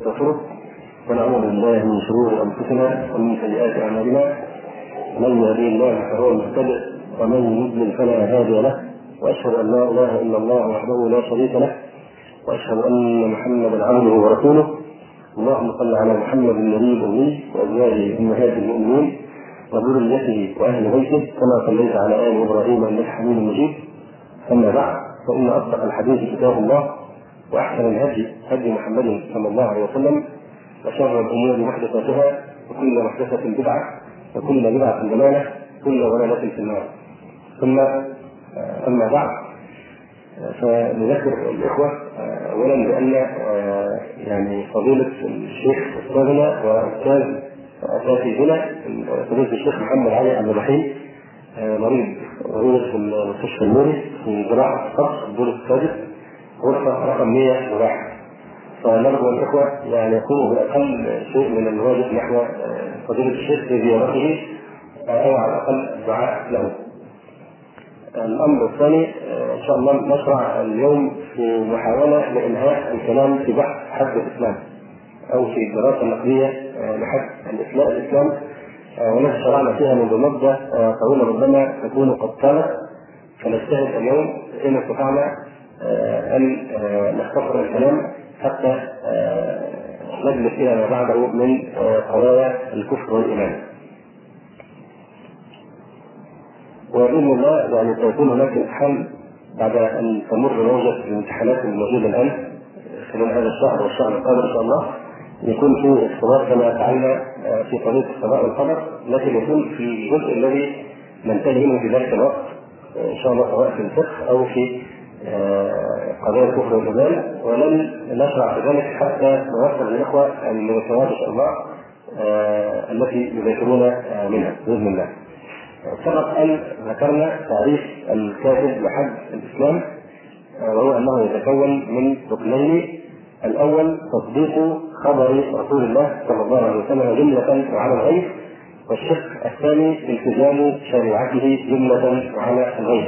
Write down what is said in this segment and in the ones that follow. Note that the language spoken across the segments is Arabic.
ونستغفره ونعوذ بالله من شرور انفسنا ومن سيئات اعمالنا. من يهديه الله فهو المهتدي ومن يضلل فلا هادي له، واشهد ان لا اله الا الله وحده لا شريك له، واشهد ان محمدا عبده ورسوله. اللهم صل على محمد النبي الامي وازواجه امهات المؤمنين وذريته واهل بيته كما صليت على ال ابراهيم انك حميد مجيد. اما بعد، فان اصدق الحديث كتاب الله، واحسن الهدي هدي محمد صلى الله عليه وسلم، وشر الامور محدثاتها، وكل محدثه بدعه، وكل بدعه ضلاله، وكل ضلاله في النار. ثم اما بعد، فنذكر الاخوه اولا بان يعني فضيله الشيخ استاذنا واستاذ اساتذتنا فضيله الشيخ محمد علي عبد الرحيم مريض في المستشفى النوري في جراحه الصدر الدور السادس غرفه رقم 101. فنرجو الاخوه يعني يقوموا باقل شيء من الواجب نحو فضيله الشيخ في زيارته، او على الاقل الدعاء له. الامر الثاني، ان شاء الله نشرع اليوم في محاوله لانهاء الكلام في بحث حد الاسلام او في الدراسه النقديه لحد الاسلام، والتي شرعنا فيها منذ مده طويله ربما تكون قد طالت، فنجتهد اليوم ان استطعنا ان نختصر الكلام حتى نجلس الى ما بعده من قضايا الكفر والايمان. وبإذن الله يعني سيكون هناك امتحان بعد أن تمر موجة الامتحانات الموجودة الآن خلال هذا الشهر والشهر القادم إن شاء الله، يكون فيه اختبار كما فعلنا في قضية القضاء والقدر، لكن يكون في الجزء الذي ننتهي منه في ذلك الوقت إن شاء الله، سواء في الفقه أو في قضايا الكفر والإيمان، ولن نشرع في ذلك حتى نوصل للإخوة المذكرات إن شاء الله التي يذاكرون منها بإذن الله. سبق أن ذكرنا تعريف الكاتب لحد الإسلام، وهو أنه يتكون من ركنين: الأول تصديق خبر رسول الله صلى الله عليه وسلم جملة وعلى الغيب، والشق الثاني التزام شريعته جملة وعلى الغيب.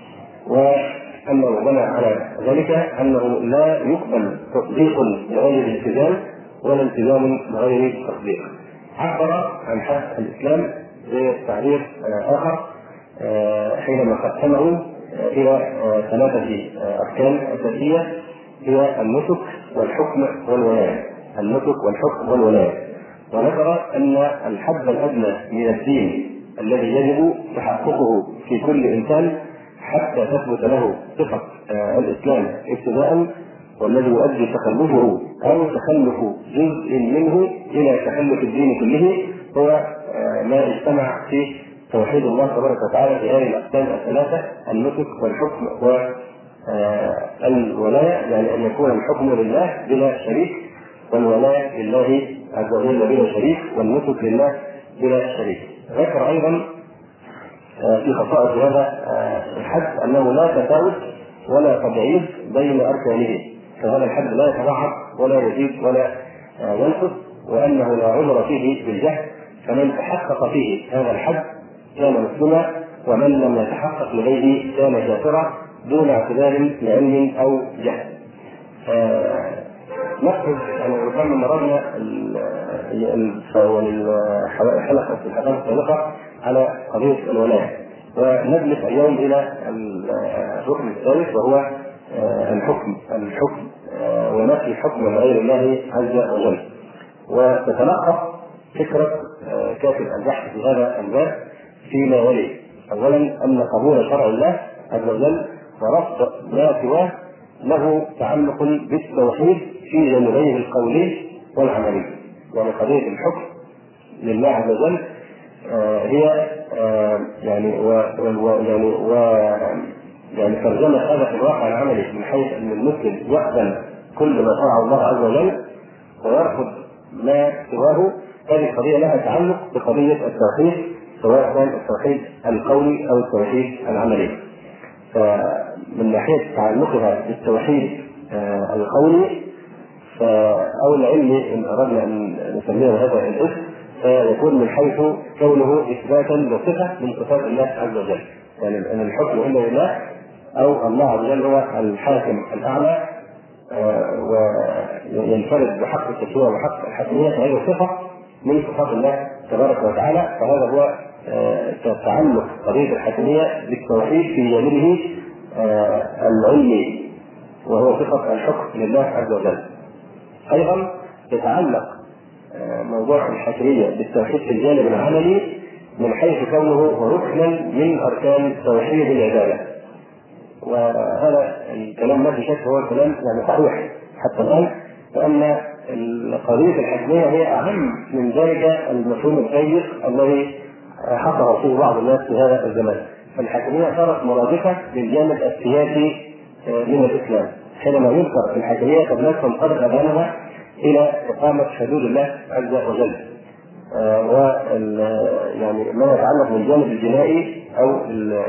وأنه بنى على ذلك أنه لا يقبل تصديق بغير التزام ولا التزام بغير تصديق. عبر عن حد الإسلام بتعريف آخر حينما قسمه إلى ثلاثة أركان أساسية، هي النسك والحكم والولاية. النسك والحكم والولاية. وذكر أن الحد الأدنى من الدين الذي يجب تحققه في كل إنسان حتى تثبت له صفة الإسلام ابتداء، والذي يؤدي تخلفه أو تخلف جزء منه إلى تخلف الدين كله، هو ما اجتمع في توحيد الله تبارك وتعالى في هذه الأقسام الثلاثة: النسك والحكم والولاية، يعني أن يكون الحكم لله بلا شريك، والولاية لله عز وجل بلا شريك، والنسك لله بلا شريك. ذكر أيضا في خصائص هذا الحد أنه لا تفاوت ولا تبعيض بين أركانه، فهذا الحد لا يتضاعف ولا يزيد ولا ينقص، وأنه لا عذر فيه بالجهل، فمن تحقق فيه هذا الحد كان مسلما، ومن لم يتحقق لديه كان كافرا دون اعتبار لعلم او جهل. نأخذ يعني ربما مررنا الحلقه السابقه على قضيه الولايه، ونجلس اليوم الى الركن الثالث، وهو الحكم ونفي الحكم لغير الله عز وجل. وتتلخص فكرة كاتب البحث في هذا الباب فيما يلي: أولا أن قبول شرع الله عز وجل ورفض ما سواه له تعلق بالتوحيد في جانبيه القولي والعملي. يعني قضية الحكم لله عز وجل هي يعني ترجمة هذا في الواقع العملي، من حيث أن المسلم يقبل كل ما شرع الله عز وجل ويرفض ما سواه. هذه القضية لها تعلق بقضية التوحيد، سواء كان التوحيد القولي أو التوحيد العملي. فمن ناحية تعلقها بالتوحيد القولي أو العلمي، إن أردنا أن نسميه هذا الاسم، فيكون من حيث كونه إثباتا لصفة من صفات الله عز وجل، يعني أن الحكم إلا لله، أو الله عز وجل هو الحاكم الأعلى وينفرد بحق التشريع وحق الحكمية، فهذه صفة من صفات الله تبارك وتعالى. فهذا هو تعلق قضية الحكمية بالتوحيد في جانبه العلمي، وهو صفة الحكم لله عز وجل. أيضا يتعلق موضوع الحكمية بالتوحيد في الجانب العملي من حيث كونه ركنا من أركان توحيد العبادة. وهذا الكلام ما في شك هو الكلام يعني صحيح حتى الآن، لأن قضية الحكمية هي أهم من ذلك المفهوم الضيق الذي حصر فيه بعض الناس في هذا الزمان. فالحكمية صارت مرادفة للجانب السياسي من الإسلام. حينما يذكر الحكمية قد نفهم قد أبانها إلى إقامة حدود الله عز وجل، يعني ما يتعلق بالجانب الجنائي أو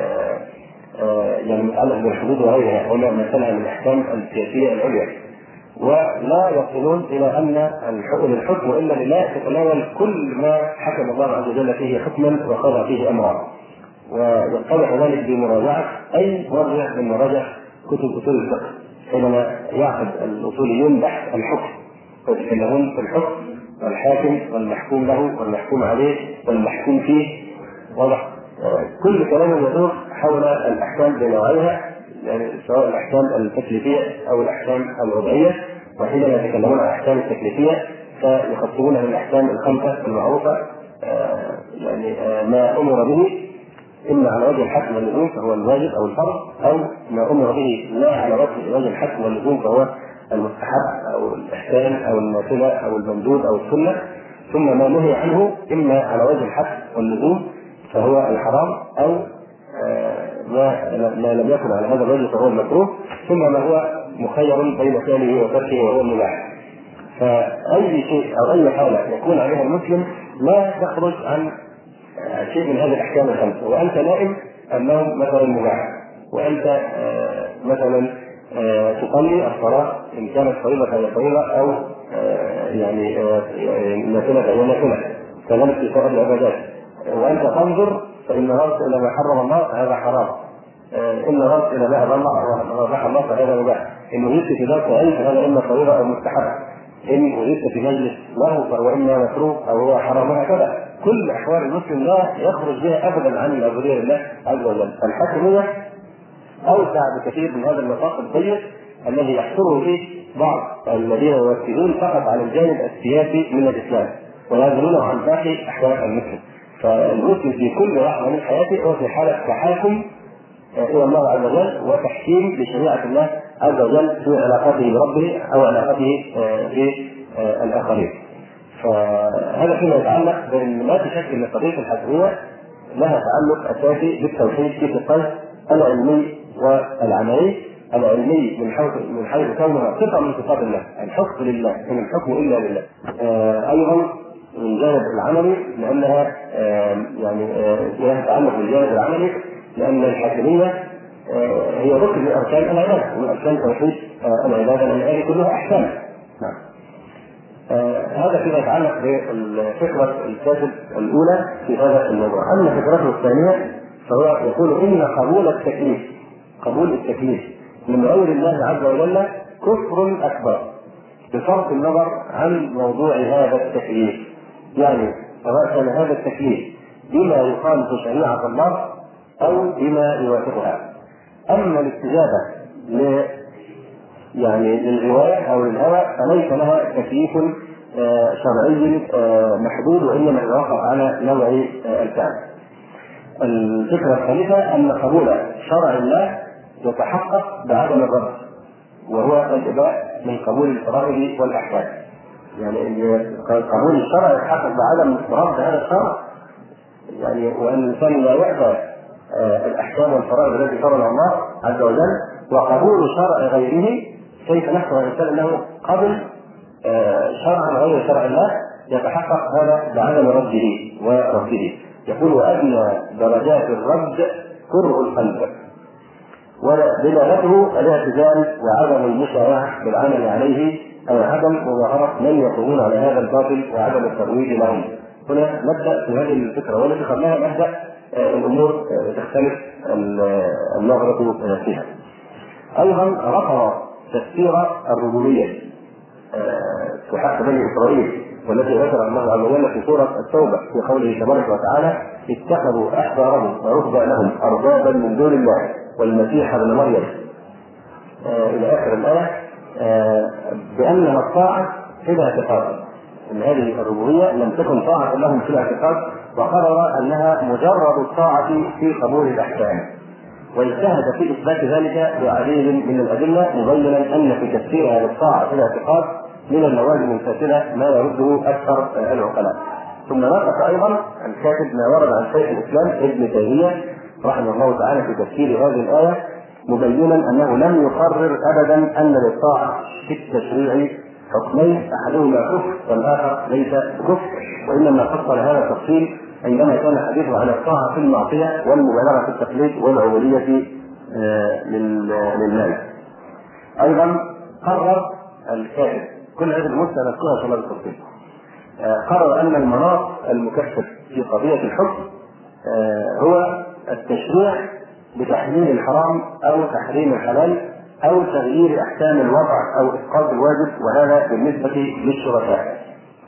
يعني متعلق بالحدود وغيرها، وما مثلها من الأحكام السياسية العليا. ولا يصلون إلى أن الحكم إلا لله تتناول كل ما حكم الله عز وجل فيه حكما وقضى فيه أمرا، ويتضح ذلك بمراجعة أي مرجع من مراجع كتب أصول الفقه. حينما يعقد الأصوليون بحث الحكم ويتكلمون في الحكم والحاكم والمحكوم له والمحكوم عليه والمحكوم فيه، واضح كل كلام يدور حول الأحكام بنوعيها، يعني سواء الأحكام التكليفية أو الأحكام الوضعية. وحينما يتكلمون عن الأحكام التكليفية فيخصصونها للأحكام الخمسة المعروفة، يعني ما أمر به إما على وجه الحكم واللزوم فهو الواجب أو الفرض، أو ما أمر به لا على وجه الحكم واللزوم فهو المستحب أو الإحسان أو النافلة أو المندوب أو السنة، ثم ما نهي عنه إما على وجه الحكم واللزوم فهو الحرام، أو ما لم يكن على هذا الوجه فهو المكروه، ثم ما هو مخير بين فعله وتركه وهو المباح. فأي شيء أو أي حالة يكون عليها المسلم لا تخرج عن شيء من هذه الأحكام الخمسة، وأنت نائم النوم مثلا مباح، وأنت مثلا تصلي الصلاة إن كانت فريضة فهي فريضة، أو يعني نافلة فهي نافلة، كذلك في سائر العبادات. وأنت تنظر فإن نظرت إلى ما حرم الله فهذا حرام، إن نظرت إلى ما أباح الله فهذا مباح، إن وجدت في ذات علم فهذا إما فريضة أو مستحب، إن وجدت في مجلس له فهو إما مكروه أو هو حرام، وهكذا. كل أحوال المسلم لا يخرج بها أبدا عن العبودية لله عز وجل. الحكمية أوسع بكثير من هذا النطاق الضيق الذي يحصره فيه بعض الذين يركزون فقط على الجانب السياسي من الإسلام ويغفلون عن باقي أحوال المسلم. فالمسلم في كل لحظة من حياته هو في حالة تحاكم إلى الله عز وجل وتحكيم لشريعة الله عز وجل في علاقته بربه أو علاقته بالآخرين. فهذا فيما يتعلق بأن لا تشك أن قضية الحكمية لها تعلق أساسي بالتوحيد في القلب العلمي والعملي. العلمي من حيث كونها صفة من صفات الله، الحكم لله، إن الحكم إلا لله. أيضا من جانب العملي لأنها يعني لها تعلق بالجانب العملي، لأن الحاكمية هي ركن من أركان العبادة ومن أركان توحيد العبادة، لأن هذه كلها أحكام. نعم. هذا فيما يتعلق بالفكرة الكاتب الأولى في هذا الموضوع. أما فكرته الثانية فهو يقول إن قبول التكليف من غير الله عز وجل كفر أكبر بصرف النظر عن موضوع هذا التكليف، يعني سواء كان هذا التكليف بما يخالف شريعة الله أو بما يوافقها. أما الاستجابة يعني للغواية أو للهوى فليس لها تكليف شرعي محدود، وإنما يوقف على نوع الفعل. الفكرة الثالثة أن قبول شرع الله يتحقق بعدم الرد، وهو الإباء من قبول الفرائض والأحكام. يعني قبول الشرع يتحقق بعدم رد هذا الشرع، يعني وأن الإنسان لا يأبى الأحكام والفرائض التي فرضها الله عز وجل، وقبول شرع غيره كيف نحن الإنسان أنه قبل شرعا غير شرع الله يتحقق هذا بعدم رده ورده. يقول وأدنى درجات الرد كره القلب، ودلالته الاعتزال وعدم المشايعة بالعمل عليه أو عدم مظاهرة من يقومون على هذا الباطل وعدم الترويج لهم. هنا نبدأ في هذه الفكرة، والتي خلاها نبدأ الأمور تختلف النظرة فيها. أيضا رفض تفسير الربوبية في حق بني إسرائيل، والتي ذكر الله عز وجل في سورة التوبة في قوله تبارك وتعالى: اتخذوا أحبارهم ورهبانهم أربابا من دون الله والمسيح ابن مريم إلى آخر الآية، بأنها الطاعة في الاعتقاد، أن هذه الربوبية لم تكن طاعة لهم في الاعتقاد، وقرر أنها مجرد الطاعة في قبول الأحكام، واجتهد في إثبات ذلك بعديد من الأدلة، مبينا أن في تفسيرها للطاعة في الاعتقاد من اللوازم الفاسدة ما يرده أكثر العقلاء. ثم ناقش أيضا الكاتب ما ورد عن شيخ الإسلام ابن تيمية رحمه الله تعالى في تفسير هذه الآية، مبينا أنه لم يقرر أبدا أن للطاعة في التشريع حكمين، أحدهما كفر والآخر ليس كفر، وإنما فصل هذا التفصيل عندما كان حديثه عن الطاعة في المعصية والمبالغة في التقليد والعبودية للمال. أيضا قرر الكاتب كل هذه المسألة نذكرها في هذا التفصيل، قرر أن المناط المكفر في قضية الحكم هو التشريع بتحليل الحرام أو تحريم الحلال أو تغيير أحكام الوضع أو إسقاط الواجب، وهذا بالنسبة للشركاء.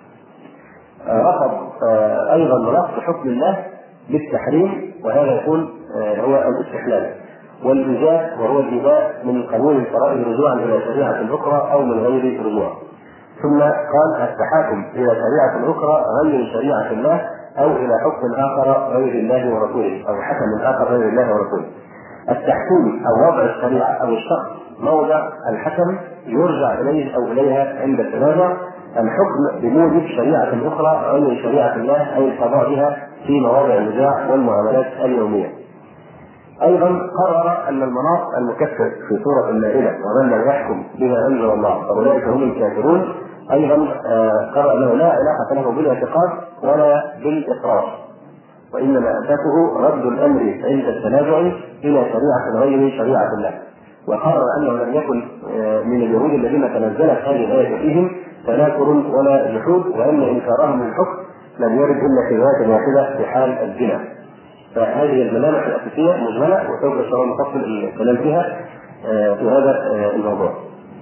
رفض أيضا رفض حكم الله بالتحريم، وهذا يكون هو الاستحلال والإيجاب، وهو الإيجاب من قبول الفرائض رجوعا إلى شريعة أخرى أو من غير رجوع. ثم قال التحاكم إلى شريعة أخرى غير شريعة الله أو إلى حكم آخر غير الله ورسوله أو حكم آخر غير الله ورسوله. التحكيم أو وضع الشريعة أو الشخص موضع الحكم يرجع إليه أو إليها عند التنازع. الحكم بموجب شريعة أخرى غير شريعة الله أي القضاء بها في مواضع النزاع والمعاملات اليومية. أيضا قرر أن المناط المكفر في سورة المائدة ومن لم يحكم بما أنزل الله فأولئك هم الكافرون، أيضا قرر أنه لا علاقة له بالاعتقاد ولا بالإقرار، وإنما أساسه رد الأمر عند التنازع إلى شريعة غير شريعة الله. وقرر أنه لم يكن من اليهود الذين تنزلت هذه الآية فيهم تناكر ولا جحود، وأن إنكارهم للحكم لم يرد إلا في رواية واحدة في حال الزنا. فهذه الملامح الأساسية مجملة وسوف إن شاء الله نفصل الكلام فيها في هذا الموضوع.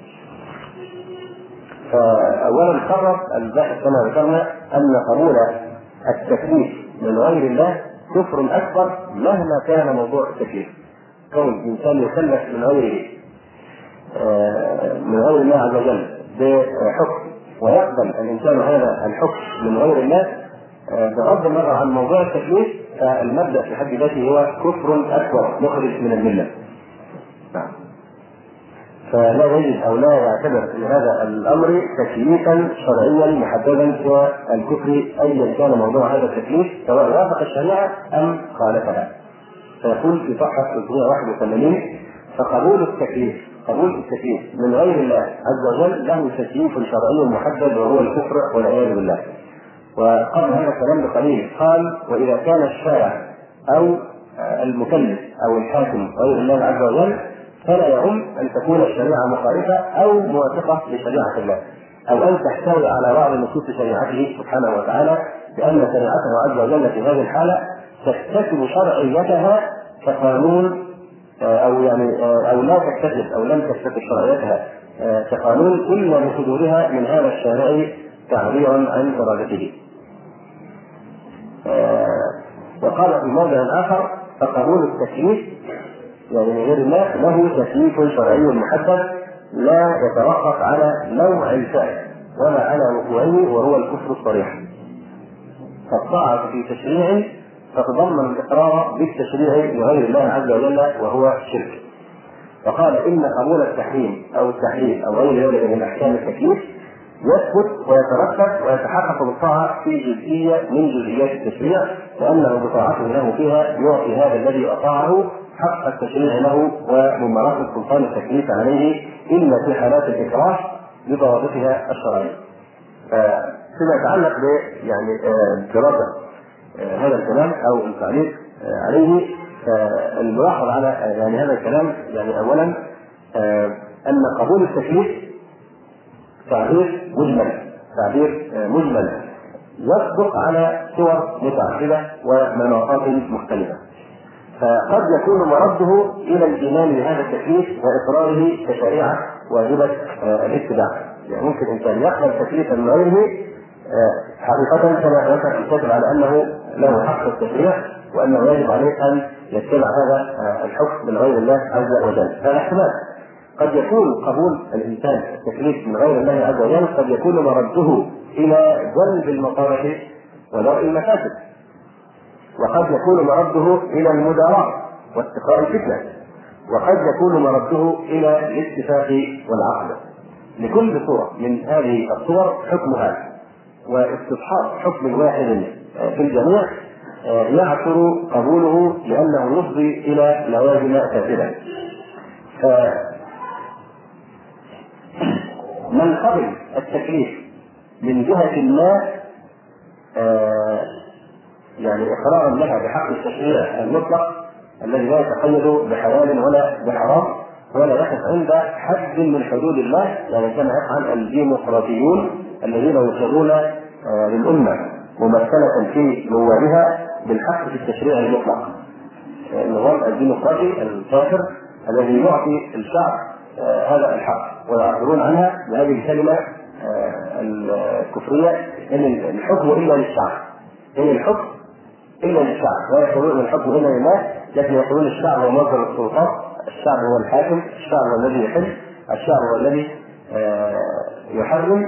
فأولا قرر الباحث كما ذكرنا أن قبول التكليف من غير الله كفر أكبر مهما كان موضوع التكليف. كون الإنسان يكلف من غير الله عز وجل بحكم ويقبل الإنسان هذا الحكم من غير الله بغض النظر عن موضوع التكليف، فالمبدأ في حد ذاته هو كفر أكبر مخرج من الملة. فلا يجب أو لا يعتبر في هذا الأمر تكليفا شرعيا محددا في الكفر أيا كان موضوع هذا التكليف سواء وافق الشريعة أم خالفها. فيقول في صفحة 381: فقبول التكليف من غير الله عز وجل له تكليف شرعي محدد وهو الكفر والعياذ بالله. وقبل هذا الكلام بقليل قال: وإذا كان الشارع أو المكلف أو الحاكم غير الله عز وجل فلا يهم أن تكون الشريعة مخالفة أو موافقة لشريعة الله، أو أن تحتوي على بعض نصوص شريعته سبحانه وتعالى، لأن شريعته عز وجل في هذه الحالة تكتسب شرعيتها كقانون أو لا تكتسب أو لم تكتسب شرعيتها كقانون إلا بصدورها من هذا الشارع تعبيرا عن إرادته. وقال في موضع آخر: فقانون التكليف يعني من غير الله له تكليف شرعي محدد لا يتوقف على نوع الفعل ولا على وقوعه وهو الكفر الصريح. فالطاعة في تشريع تتضمن الإقرار بالتشريع لغير الله عز وجل وهو شرك. وقال: إن قبول التحريم أو التحليل أو غير ذلك من أحكام التكليف يثبت ويترتب ويتحقق بالطاعة في جزئية من جزئيات التشريع، لأنه بطاعته له فيها يعطي هذا الذي أطاعه حق التشريع له وممارسة سلطان التكليف عليه إلا في حالات الإكراه بضوابطها الشرعية. فيما يتعلق دراسة هذا الكلام أو التعليق عليه، الملاحظ على هذا الكلام أولا أن قبول التكليف تعبير مجمل يصدق على صور متعددة ومناطات مختلفة، فقد يكون مرده إلى الإيمان بهذا التكليف وإقراره كشريعة واجبة الاتباع. يعني ممكن إنسان يقبل تكليفا من غيره حقيقة كما يكتب على أنه له حق التشريع وأنه يجب عليه أن يتبع هذا الحكم من غير الله عز وجل. هذا احتمال. قد يكون قبول الإنسان التكليف من غير الله عز وجل قد يكون مرده إلى جلب المصالح ودرء المفاسد، وقد يكون مرده إلى المداراة واتقاء الفتنة، وقد يكون مرده إلى الاتفاق والعقل. لكل صورة من هذه الصور حكمها، واستصحاب حكم واحد في الجميع يعثر قبوله لأنه يفضي إلى لوازم فاسدة. من قبل التكليف من جهة ما يعني إقرارا لها بحق التشريع المطلق الذي لا يتقيد بحلال ولا بحرام ولا يقف عند حد من حدود الله، يعني كما يفعل الديمقراطيون الذين يصرون للأمة ممثلة في نوابها بالحق في التشريع المطلق. النظام الديمقراطي الكافر الذي يعطي الشعب هذا الحق ويعبرون عنها بهذه الكلمة الكفرية ان الحكم الا للشعب، ان الحكم الا للشعب، لا يقولون الحكم الا لله، لكن يقولون الشعب هو مصدر السلطات، الشعب هو الحاكم، الشعب هو الذي يحل، الشعب هو الذي يحرم.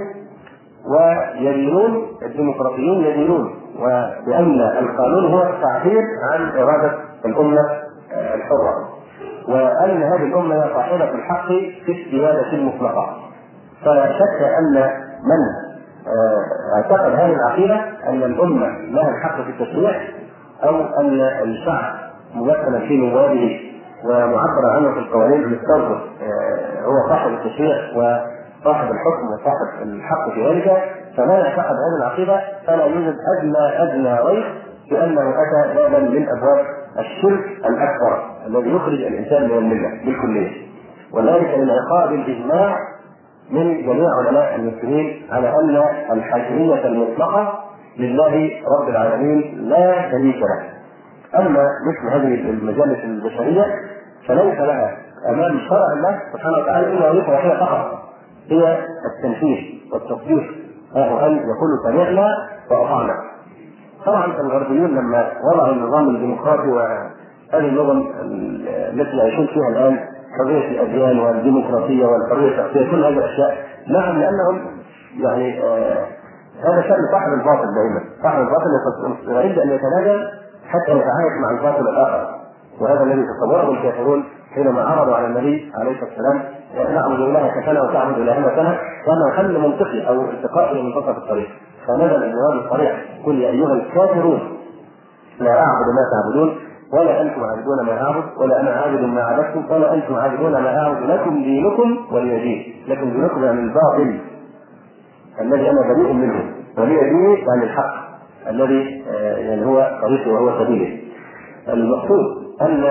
ويدينون الديمقراطيين يدينون وبأن القانون هو التعبير عن إرادة الأمة الحرة، وأن هذه الأمة صاحبة الحق في السيادة المطلقة. فلا شك أن من اعتقد هذه العقيدة أن الأمة لها الحق في التشريع، أو أن الشعب ممثلا في نوابه ومعبر عنه في القوانين المستوفى هو صاحب التشريع وصاحب الحكم وصاحب الحق في ذلك، فما يعتقد هذه العقيدة فلا يوجد أدنى ريب بأنه أتى بابا من أبواب الشرك الأكبر الذي يخرج الإنسان من الملة بالكلية، وذلك للعقاب الإجماع من جميع علماء المسلمين على أن الحاكمية المطلقة لله رب العالمين لا شريك له. أما مثل هذه المجالس البشرية فليس لها أمام شرع الله سبحانه وتعالى إلا وظيفة واحدة فقط، هي التنفيذ والتصديق، وأن يقولوا سمعنا وأطعنا. طبعا الغربيون لما وضعوا النظام الديمقراطي وهذه النظم التي يعيشون فيها الآن حرية الأديان والديمقراطية والحرية الشخصية كل هذه الأشياء، نعم لأنهم يعني هذا شأن صاحب الباطل دائما، صاحب الباطل يريد أن يتنازل حتى يتعايش مع الباطل الآخر، وهذا الذي تصوره الكافرون حينما عرضوا على النبي عليه الصلاة والسلام نعبد إلهك سنة وتعبد إلهنا سنة، كان حل منطقي أو التقاء إلى منتصف الطريق، فنزل الجواب الصريح: قل يا أيها الكافرون لا أعبد ما تعبدون ولا أنتم عابدون ما أعبد ولا أنا عابد ما عبدتم ولا أنتم عابدون ما أعبد، لكم دينكم ولي دين. لكم دينكم يعني الباطل الذي أنا بريء منه، ولي ديني يعني الحق الذي يعني هو طريقي وهو سبيلي. المقصود أن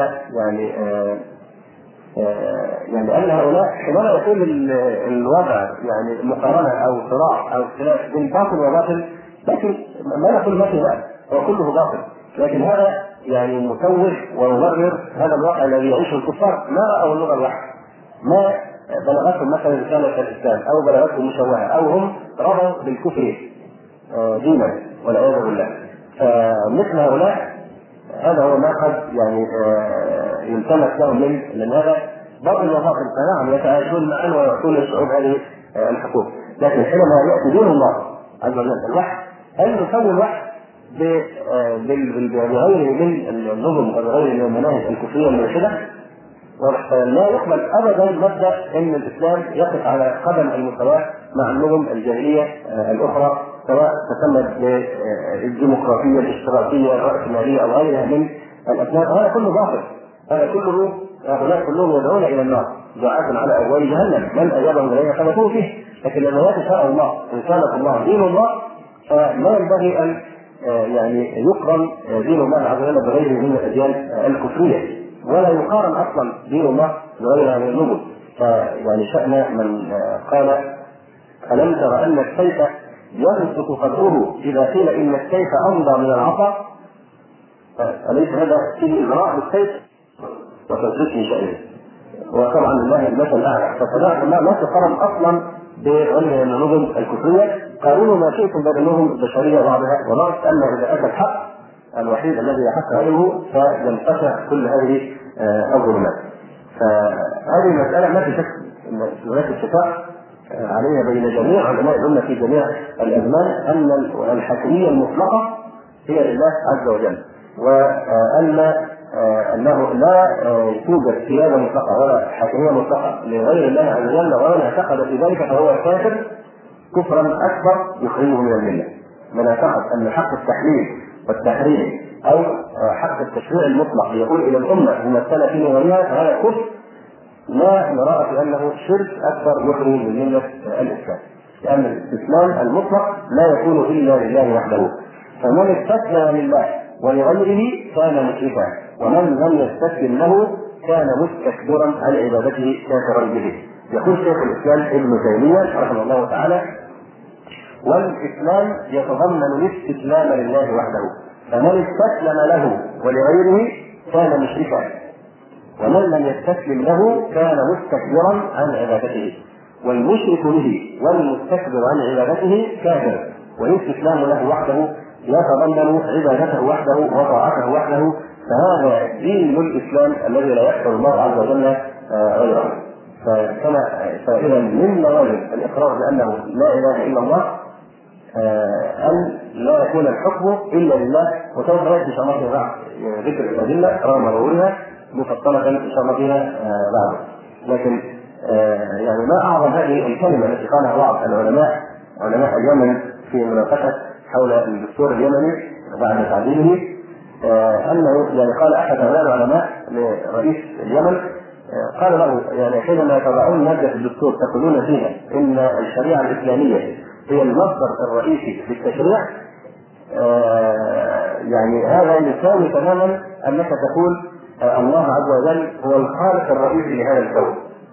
يعني أن هؤلاء حينما يكون الوضع يعني مقارنة أو صراع أو خلاف بين باطل وباطل، لكن ما نقول باطل بقى هو كله باطل، لكن هذا يعني متوه ومبرر هذا الواقع الذي يعيشه الكفار. ما رأوا اللغة الواحدة، ما بلغتهم مثلا رسالة الإسلام أو بلغتهم مشوهة أو هم رضوا بالكفر دينا والعياذ بالله. فمثل هؤلاء هذا هو ما قد يعني يلتمس لهم من هذا باطل وباطل، فنعم يتعايشون معا ويعطون الشعوب هذه الحقوق. لكن حينما يأتي دين الله عز وجل الوحي، هل نسوي الوحي بغيره من النظم وبغيره من المناهج الكفرية المرشدة؟ لا يقبل أبدا مبدأ أن الإسلام يقف على قدم المساواة مع النظم الجاهلية الأخرى، سواء تسمت بالديمقراطية الاشتراكية الرأسمالية أو غيرها من الأسماء. هذا كله باطل، هذا كله هؤلاء كلهم يدعون إلى النار دعاة على أبواب جهنم، من أجابهم إليها خلفوه فيه. لكن لما يأتي شرع الله إن كانت الله دين الله فلا ينبغي أن يعني يقرن دين الله عز وجل بغيره من الأديان الكفرية، ولا يقارن أصلا دين الله بغيرها من النظم. فيعني شأن من قال: ألم تر أن السيف يمسك قدره إذا قيل إن السيف أمضى من العصا؟ أليس هذا فيه إغراء بالسيف وتنسيق شأنه؟ وطبعا لله المثل الاعلى. فصلاح الله لا تقارن اصلا بعلم النظم الكفريه. قالوا ما شئتم بينهم بشريه بعضها، ونعرف ان اذا اتى الحق الوحيد الذي يحق عليه فينقطع كل هذه الظلمات. فهذه المساله ما في شك هناك اتفاق عليها بين جميع علماء الامه في جميع الازمان ان الحاكميه المطلقه هي لله عز وجل، وان انه لا توجد سياده مطلقه ولا حاكميه مطلقه لغير الله عز وجل، ومن اعتقد في ذلك فهو كافر كفرا اكبر يخرجه من المله. من اعتقد ان حق التحليل والتحريم او حق التشريع المطلق يقول الى الامه ممثله في غيرها فهذا كفر لا نرى في انه شرك اكبر يخرج من مله الاسلام، لان الاستسلام المطلق لا يكون الا لله وحده. فمن استسلم لله ولغيره كان مشركا، ومن لم يستسلم له كان مستكبرا عن عبادته كافرا به. يقول شيخ الاسلام ابن تيميه رحمه الله تعالى: والاسلام يتضمن الاستسلام لله وحده، فمن استسلم له ولغيره كان مشركا، ومن لم يستسلم له كان مستكبرا عن عبادته. والمشرك به والمستكبر عن عبادته كافر، والاستسلام له وحده يتضمن عبادته وحده وطاعته وحده، فهذا دين الاسلام الذي لا يقبل الله عز وجل غيره. فإذا من لوازم الاقرار بانه لا اله الا الله ان لا يكون الحكم الا لله. وسوف ناتي ان شاء الله في بعض ذكر الادله رغم ظهورها مفصله ان شاء الله فيها بعد. لكن يعني ما اعظم هذه الكلمه التي قالها بعض العلماء علماء اليمن في مناقشه حول الدستور اليمني بعد تعديله، انه يعني قال احد هؤلاء العلماء لرئيس اليمن، قال له يعني حينما تضعون ماده في الدستور تقولون فيها ان الشريعه الاسلاميه هي المصدر الرئيسي للتشريع، يعني هذا يساوي تماما انك تقول الله عز وجل هو الخالق الرئيسي لهذا الكون.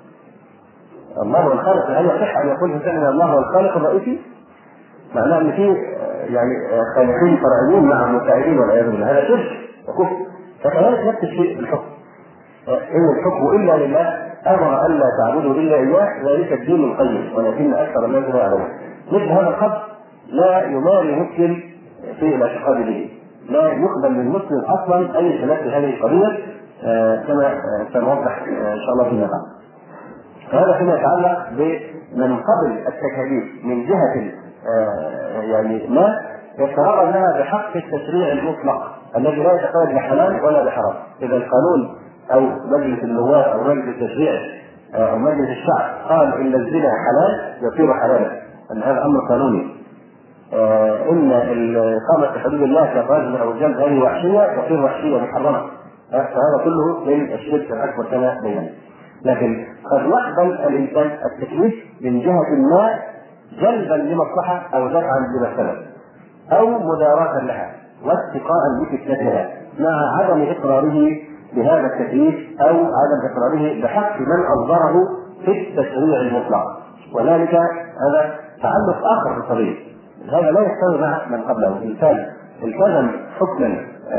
الله هو الخالق، هل يصح ان يقول الانسان ان الله هو الخالق الرئيسي؟ معناه ان في يعني خالقين فرعيين مع مساعدين والعياذ بالله، هذا شرك وكفر. فكذلك نفس الشيء بالحكم، ان الحكم الا لله، امر الا تعبدوا الا اياه، ذلك الدين القيم ولكن اكثر الناس لا يعلمون. مثل هذا الخط لا يماري مسلم في الاعتقاد به، لا يقبل من مسلم اصلا اي خلاف في هذه القضيه كما سنوضح ان شاء الله فيما بعد. فهذا فيما يتعلق بمن قبل التكاليف من جهه يعني ما يتعرض لها بحق التشريع المطلق الذي لا يتقيد بحلال ولا بحرام. اذا القانون او مجلس النواب او مجلس التشريع او مجلس الشعب قال ان الزنا حلال يصير حلالا، ان هذا امر قانوني. ان اقامه حدود الله كالرجم او الجلد هذه وحشيه تصير وحشيه محرمه، فهذا كله من الشرك الاكبر كما بينا. لكن قد يقبل الانسان التكليف من جهه ما جلبا لمصلحه او دفعا لمفسده او مداراة لها واتقاء لفتنتها، مع عدم اقراره بهذا التكليف او عدم اقراره بحق من اصدره في التشريع المطلق. وذلك هذا تعلق اخر في القضيه، هذا لا يستوي مع من قبله. الانسان التزم حكما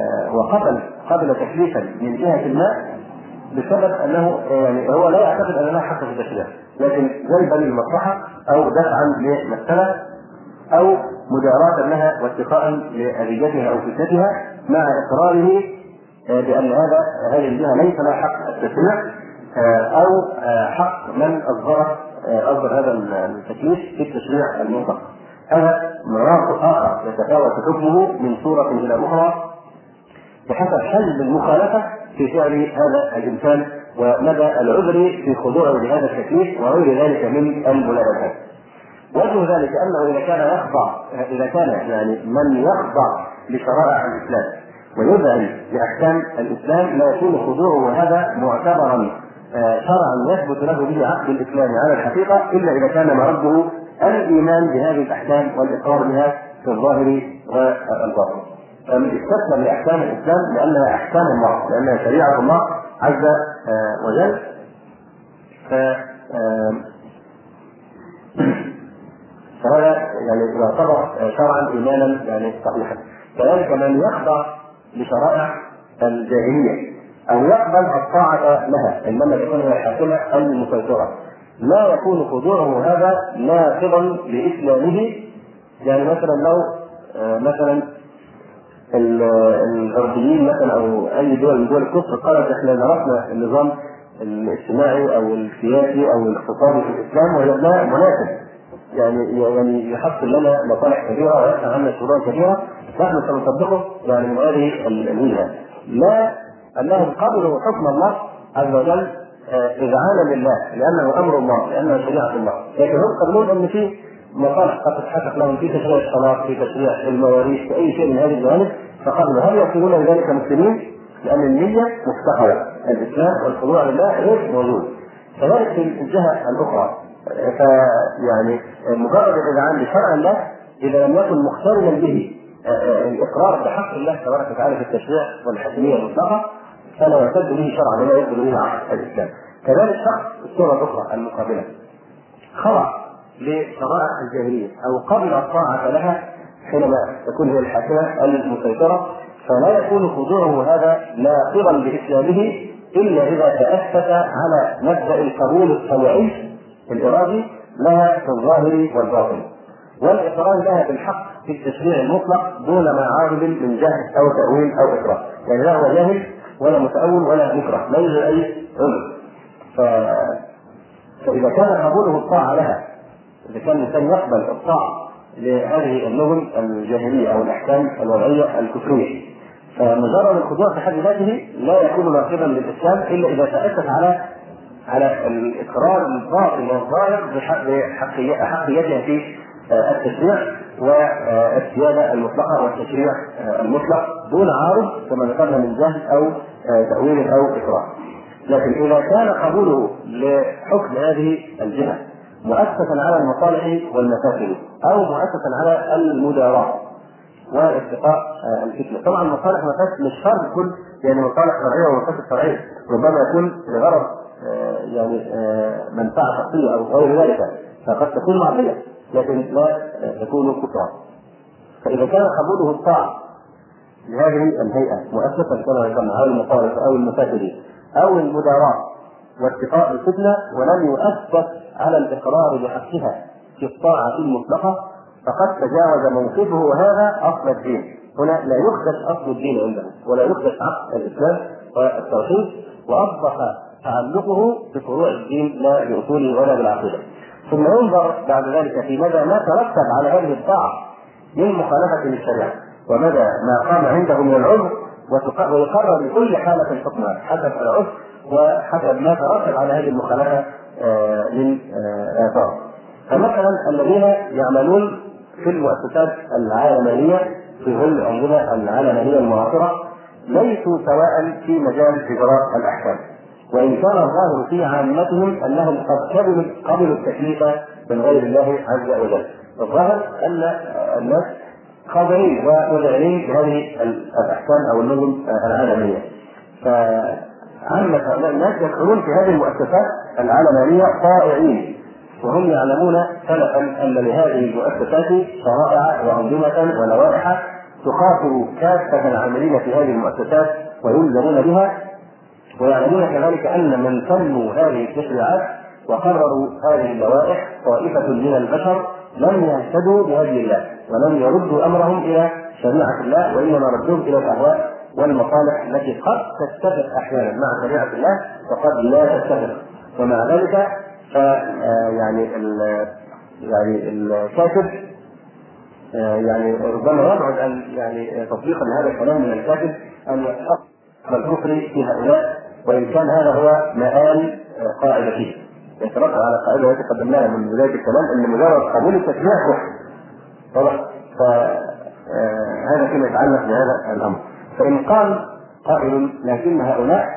وقبل تكليفا من جهه ما بسبب انه يعني هو لا يعتقد ان له حق في التشريع، لكن جلبا للمصلحه او دفعا لمساله او مداراة لها واتقاء لأذيتها او فتنتها، مع اقراره بان هذه الجهه ليس لها حق التشريع او حق من اصدر هذا التكليف في التشريع المطلق. هذا مرار اخر يتفاوت حكمه من صوره الى اخرى بحسب حجم المخالفه في فعل هذا الانسان ومدى العذر في خضوعه لهذا التكليف وغير ذلك من الملابسات. وجه ذلك انه اذا كان يعني من يخضع لشرائع الاسلام ويذعن لاحكام الاسلام لا يكون خضوعه هذا معتبرا شرعا يثبت له به عقد الاسلام على الحقيقه الا اذا كان مرده الايمان بهذه الاحكام والاقرار بها في الظاهر والباطن. استسلم لاحكام الاسلام لانها احكام الله، لانها شريعه الله عز وجل، فهذا يعني يعتبر شرعا ايمانا يعني صحيحا. كذلك من يخضع لشرائع الجاهليه أو يقبل الطاعة لها، إنما تكون هي الحاكمة المسيطرة، لا يكون خضوعه هذا ناقضا لإسلامه. يعني مثلا لو مثلا الغربيين مثلا او اي دول من دول الكفر قالت احنا درسنا النظام الاجتماعي او السياسي او الاقتصادي في الاسلام وجدناه مناسب، يعني يحصل لنا مصالح كبيره ويفتح عنا شرور كبيره، نحن سنطبقه يعني من هذه الوجهه. لا، انهم قبلوا حكم الله عز وجل اذعانا لله، لانه امر الله، لانه شريعه الله، لكن هم قبلون ان في مصالح قد تتحقق لهم في تشريع الصلاه، في تشريع المواريث، في اي شيء من هذه الجوانب، فقبلوا. هل يكونون ذلك مسلمين؟ لان النيه مفتقره، الاسلام والخضوع لله غير موجود. كذلك في الجهه الاخرى، فيعني مجرد الاذعان لشرع الله اذا لم يكن مقترنا به الاقرار بحق الله تبارك وتعالى في التشريع والحكميه المطلقه فلا يعتد به شرعا ولا يدخل به عقد الاسلام. كذلك شخص الصوره الاخرى المقابله خضع لشرائع الجاهليه او قبل الطاعه لها حينما تكون هي الحاكمه المسيطره، فلا يكون خضوعه هذا ناقضا باسلامه الا اذا تاسس على مبدا القبول الطبيعي الارادي لها في الظاهر والباطن، والاقرار لها بالحق في التشريع المطلق دون ما عارض من جهل او تاويل او اكراه. يعني لا هو جاهل ولا متأول ولا مكره، لا يوجد اي عذر. فاذا كان قبوله الطاعه لها، اذا كان الانسان يقبل الطاعه لهذه النظم الجاهليه او الاحكام الوضعيه الكفريه، فمجرد الخضوع في حد ذاته لا يكون ناقضا للاسلام الا اذا تاسس على الاقرار الباطن والظاهر بحقيتها في التشريع والسياده المطلقه والتشريع المطلق دون عارض كما ذكرنا من جهل او تاويل او اكراه. لكن اذا كان قبوله لحكم هذه الجهه مؤسسا على المصالح والمفاسد او مؤسسا على المداراة واتقاء الفتنه، طبعا مصالح والمفاسد مش شرط كل يعني مصالح شرعيه ومفاسد شرعيه، ربما يكون لغرض يعني منفعه شخصيه او غير ذلك، فقد تكون معصيه لكن لا تكون كفرا. فاذا كان قبوله الطاعه لهذه الهيئه مؤسسا كما ذكرنا على المصالح او المفاسد او المداراة واتقاء الفتنه ولم يؤسس على الاقرار بحقها في الطاعه المطلقه، فقد تجاوز موقفه هذا اصل الدين. هنا لا يخدش اصل الدين عنده ولا يخدش عقد الاسلام والتوحيد، واصبح تعلقه بفروع الدين لا باصوله ولا بالعقيده. ثم ينظر بعد ذلك في مدى ما ترتب على هذه الطاعه من مخالفه للشريعه ومدى ما قام عنده من العذر، ويقرر لكل حاله حكمها حسب العذر وحسب ما ترتب على هذه المخالفه من آثار. فمثلا الذين يعملون في المؤسسات العالمانية في ظل الأنظمة العالمانية المعاصرة ليسوا سواء في مجال إجراء الأحكام، وإن كان الظاهر في عامتهم أنهم قد قبلوا التكليف من غير الله عز وجل. الظاهر أن الناس خاضعين ومذعنين بهذه الأحكام أو النظم العالمية، عامة هؤلاء الناس يدخلون في هذه المؤسسات العالمانية طائعين، وهم يعلمون سلفا أن لهذه المؤسسات شرائع وأنظمة ولوائح تخاطب كافة العاملين في هذه المؤسسات ويلزمون بها، ويعلمون كذلك أن من سنوا هذه التشريعات وقرروا هذه اللوائح طائفة من البشر لم يهتدوا بهدي الله ولم يردوا أمرهم إلى شريعة الله، وإنما ردوهم إلى الأهواء والمصالح التي قد تتفق احيانا مع شريعه الله وقد لا تتفق. ومع ذلك يعني الكاتب يعني ربما يبعد ان يعني تطبيقا لهذا الكلام من الكاتب ان يحط الكفر في هؤلاء، وان كان هذا هو مآل قاعدته يترتب على قاعده التي قدمناها من بدايه الكلام ان مجرد قبول التشريع كفر. هذا فيما يتعلق بهذا الامر. فإن قال قائل لكن هؤلاء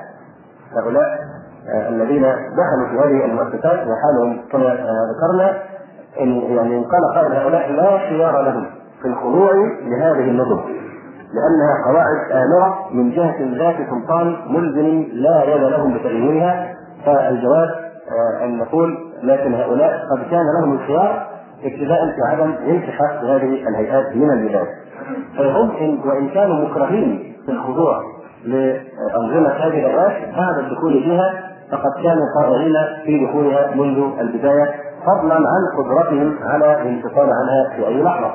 الذين دخلوا في هذه المؤسسات وحالهم كما ذكرنا، إن قال قائل هؤلاء لا خيار لهم في الخضوع لهذه النظم لأنها قواعد آمرة من جهة ذات سلطان ملزم لا يد لهم بتغييرها، فالجواب أن نقول لكن هؤلاء قد كان لهم الخيار ابتداء في عدم انتحاء هذه الهيئات من البداية، فهم وإن كانوا مكرهين في الخضوع لأنظمة هذه الرئاسة بعد الدخول فيها، فقد كانوا قائلين في دخولها منذ البداية، فضلا عن قدرتهم على الانفصال عنها في أي لحظة.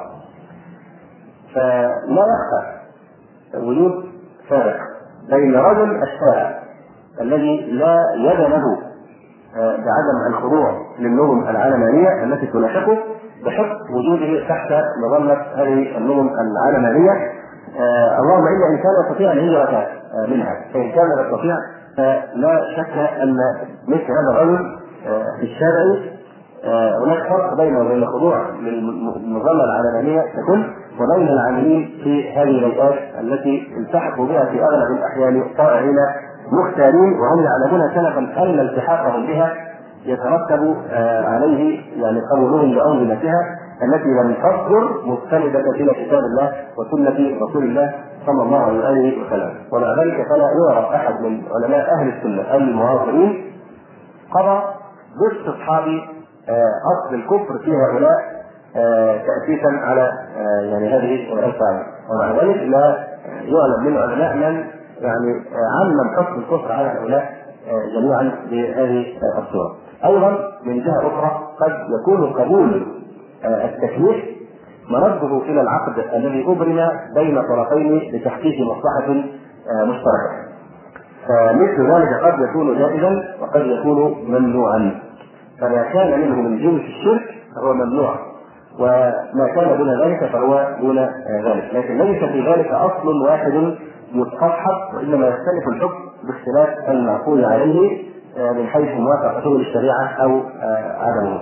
فلا يخفى وجود فارق بين رجل الشارع الذي لا يد له بعدم الخضوع للنظم العلمانية التي تنافقه بحكم وجوده تحت مظلة هذه النظم العلمانية، اللهم إلا إن كان يستطيع الهجرة منها، فإن كان لا يستطيع فلا شك أن مثل هذا الرجل في الشارع هناك فرق بينه وبين الخضوع للمظلة العلمانية تكون وبين العاملين في هذه الهيئات التي التحقوا بها في أغلب الأحيان طائعين مختارين، وهم يعلمون سلفا أن التحاقهم بها يترتب عليه يعني قبولهم بأنظمتها التي لم تصدر مستندة إلى كتاب الله وسنة رسول الله صلى الله عليه وسلم. ومع ذلك فلا يعرف أحد من علماء أهل السنة المعاصرين قضى باستصحاب أصل الكفر في هؤلاء تأسيسا على يعني هذه الفعل. ومع ذلك لا يعلم من علماء من يعني عمم حكم الكفر على هؤلاء جميعا بهذه الصورة. أيضا من جهة أخرى قد يكون قبول التكليف مرده إلى العقد الذي أبرم بين طرفين لتحقيق مصلحة مشتركة، فمثل ذلك قد يكون جائزا وقد يكون ممنوعا. فما كان منه من جنس الشرك فهو ممنوع، وما كان دون ذلك فهو دون ذلك، لكن ليس في ذلك أصل واحد متصحب، وإنما يختلف الحكم باختلاف المعقول عليه من حيث موافقته للشريعة أو عدمه.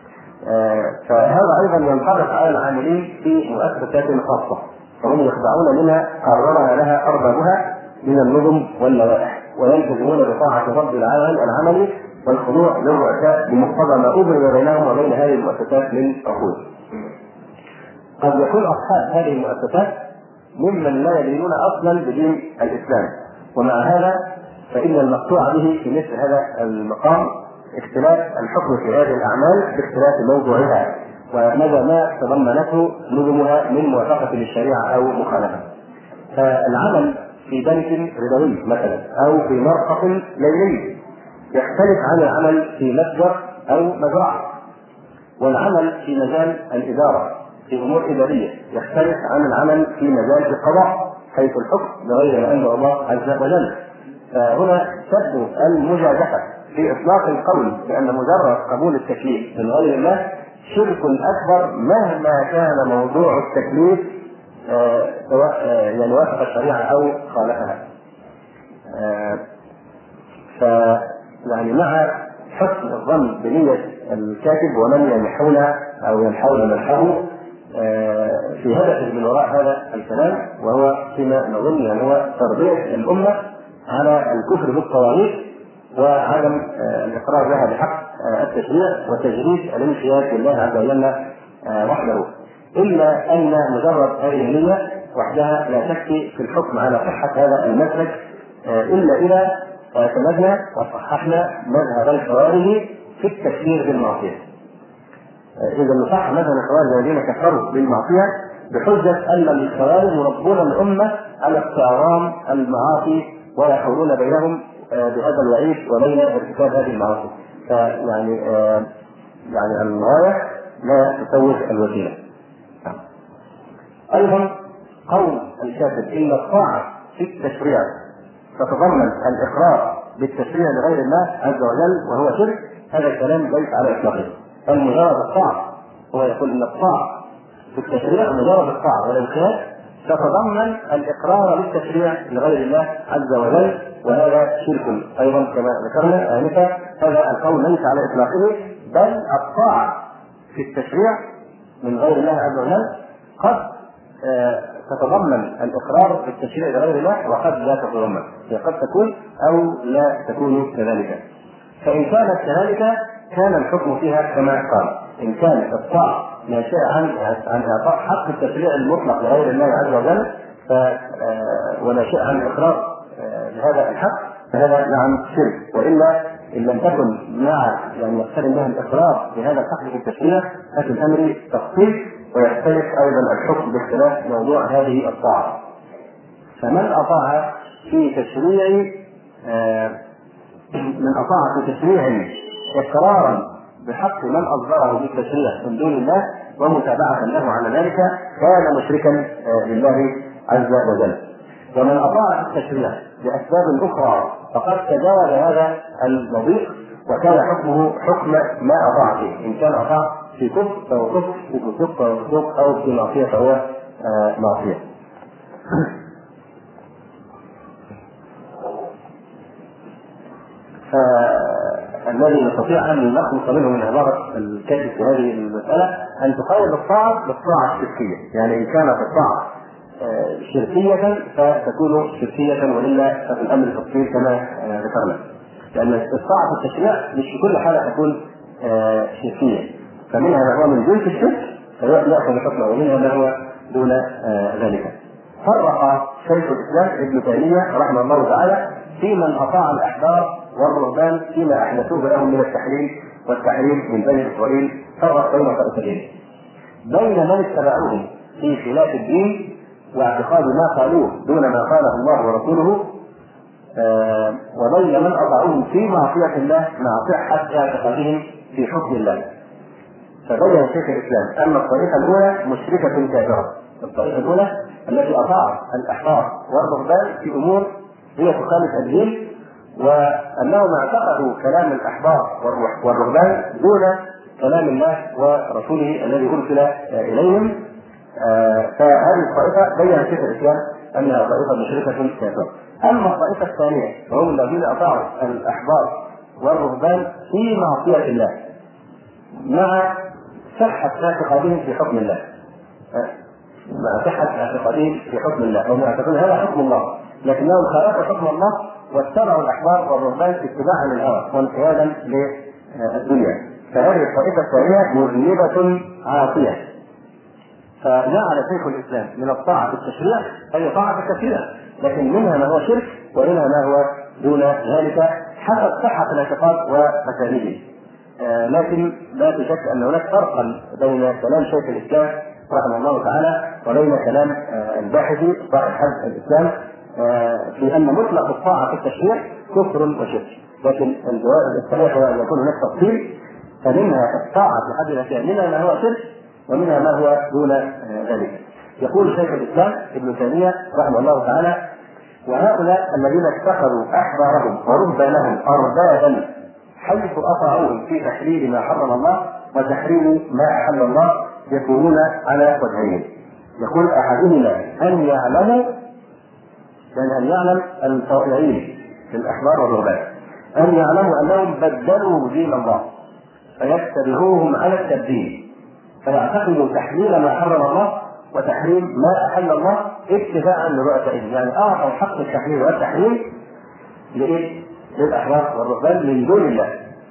فهذا أيضا ينطبق على العاملين في مؤسسات خاصة، فهم يخضعون لما قررها لها أربابها من النظم واللوائح، ويلتزمون بطاعة رب العمل والخضوع للرؤساء بمقتضى ما أبرم بينهم وبين هذه المؤسسات من عقود. قد يكون أصحاب هذه المؤسسات ممن لا يدينون أصلا بدين الإسلام، ومع هذا فإن المقطوع به في مثل هذا المقام اختلاف الحكم في هذه الأعمال باختلاف موضوعها ومدى ما تضمنته نظمها من موافقة للشريعة أو مخالفة. فالعمل في بنك ربوي مثلا أو في مرفق ليلي يختلف عن العمل في متجر أو مزرعة، والعمل في مجال الإدارة في أمور إدارية يختلف عن العمل في مجال القضاء حيث الحكم بغير ما أنزل الله عز وجل. فهنا تبدو المجازفة في إطلاق القول بأن مجرد قبول التكليف من غير الله شرك أكبر مهما كان موضوع التكليف سواء يعني وافق الشريعة أو خالفها. فيعني مع حسن الظن بنية الكاتب ومن ينحون أو ينحون منحه في هدف من وراء هذا الكلام، وهو فيما نظن أنه هو تربية الأمة على الكفر بالطواغيت وعدم الإقرار لها بحق التشريع وتجريد الانقياد لله عز وجل وحده، إلا أن مجرد هذه النية وحدها لا تكفي في الحكم على صحة هذا المسلك إلا إذا اعتمدنا وصححنا مذهب الخوارج في التكفير بالمعصية. إذا نصح مذهب الخوارج الذين كفروا بالمعصية بحجة أن الخوارج يربون الأمة على استعظام المعاصي ويحولون بينهم بهذا الوعيد وبين ارتكاب هذه المعاصي. فيعني يعني الغاية لا تسوغ الوسيلة. أيضا قول الكاتب إن الطاعة في التشريع تتضمن الإقرار بالتشريع لغير الله عز وجل وهو شرك، هذا الكلام ليس على إطلاقه. المجرد الطاعة، هو يقول إن الطاعة في التشريع مجرد الطاعة والانقياد تتضمن الإقرار بالتشريع لغير الله عز وجل، وهذا شرك أيضا كما ذكرنا آنفا. هذا القول ليس على إطلاقه، بل الطاعة في التشريع من غير الله عز وجل قد تتضمن الإقرار بالتشريع لغير الله وقد لا تتضمن، قد تكون أو لا تكون كذلك. فإن كانت كذلك كان الحكم فيها كما قال. إن كانت الطاعة ناشئة عن إعطاء حق التشريع المطلق لغير الله عز وجل وناشئة عن الإقرار لهذا الحق فهذا نعم شرك، وإلا إن لم تكن مع يعني يقترن بها الإقرار بهذا الحق في التشريع ففي الأمر تخصيص، ويختلف أيضا الحكم باختلاف موضوع هذه الطاعة. فمن أطاع في تشريع من أطاع في تشريع إقرارا بحق من أصدره بالتشريع من دون الله ومتابعة له على ذلك كان مشركا بالله عز وجل. ومن أطاع في التشريع بأسباب أخرى فقد تجاوز هذا المضيق وكان حكمه حكم ما أطاع فيه، إن كان أطاع في كفر فهو كفر، في فسوق فهو فسوق، أو في معصية فهو معصية. الذي نستطيع أن نخلص منه من عبارة الكاتب في هذه المسألة أن تقيد الطاعة بالطاعة الشركية، يعني إن كانت الطاعة شركية فتكون شركية، وإلا ففي الأمر التفصيل كما ذكرنا، لأن الطاعة في التشريع مش في كل حالة تكون شركية، فمنها ما هو من جنس الشرك فيأخذ حكمه، ومنها ما هو دون ذلك. فرق شيخ الإسلام ابن تيمية رحمه الله تعالى في من أطاع الأحبار والرهبان فيما أحدثوه لهم من التحليل والتحريم من بني إسرائيل، فرق بين طائفتين: بين من اتبعوهم في خلاف الدين واعتقاد ما قالوه دون ما قاله الله ورسوله، وبين من أطاعوهم في معصية الله مع صحة اعتقادهم في حكم الله. فبين شيخ الإسلام أن الطريقة الأولى مشركة كافرة، الطريقة الأولى التي أطاعت الأحبار والرهبان في أمور هي تخالف الدين، وأنهم اعتقدوا كلام الأحبار والرهبان دون كلام الله ورسوله الذي أرسل إليهم. فهذه الطائفة بين شيخ الإسلام أنها طائفة مشركة كافرة. أما الطائفة الثانية وهم الذين أطاعوا الأحبار والرهبان في معصية الله مع صحة اعتقادهم في حكم الله، مع صحة اعتقادهم في حكم الله، هم يعتقدون هذا حكم الله لكنهم خالفوا حكم الله واتبعوا الأحبار والرهبان اتباعا للهوى وانقيادا للدنيا. فهذه الطائفة الثانية مذنبة عاصية. فجعل شيخ الإسلام من الطاعة في التشريع أي طاعة في التشريع، لكن منها ما هو شرك ومنها ما هو دون ذلك حسب صحة الاعتقاد وفساده. لكن لا تشك أن هناك فرقا بين كلام شيخ الإسلام رحمه الله تعالى وبين كلام الباحثي صاحب حزب الإسلام في أن مطلق الطاعة في التشريع كفر وشرك، لكن الجواب الصحيح هو أن يكون هناك تفصيل، فمنها الطاعة في حد ذاتها منها ما هو شرك ومنها ما هو دون ذلك. يقول شيخ الإسلام ابن تيمية رحمه الله تعالى: وهؤلاء الذين اتخذوا أحبارهم ورهبانهم أربابا حيث أطاعوهم في تحليل ما حرم الله وتحريم ما أحل الله يكونون على وجهين. يقول أحدهما أن يعلموا، يعني أن يعلم الطائعين في الأحبار والرهبان أن يعلموا أنهم بدلوا دين الله فيتبعوهم على التبديل، فيعتقدوا تحليل ما حرم الله وتحريم ما أحل الله اتباعا لرؤسائهم، يعني أعطوا حق التحليل والتحريم للأحبار والرهبان من دون الله.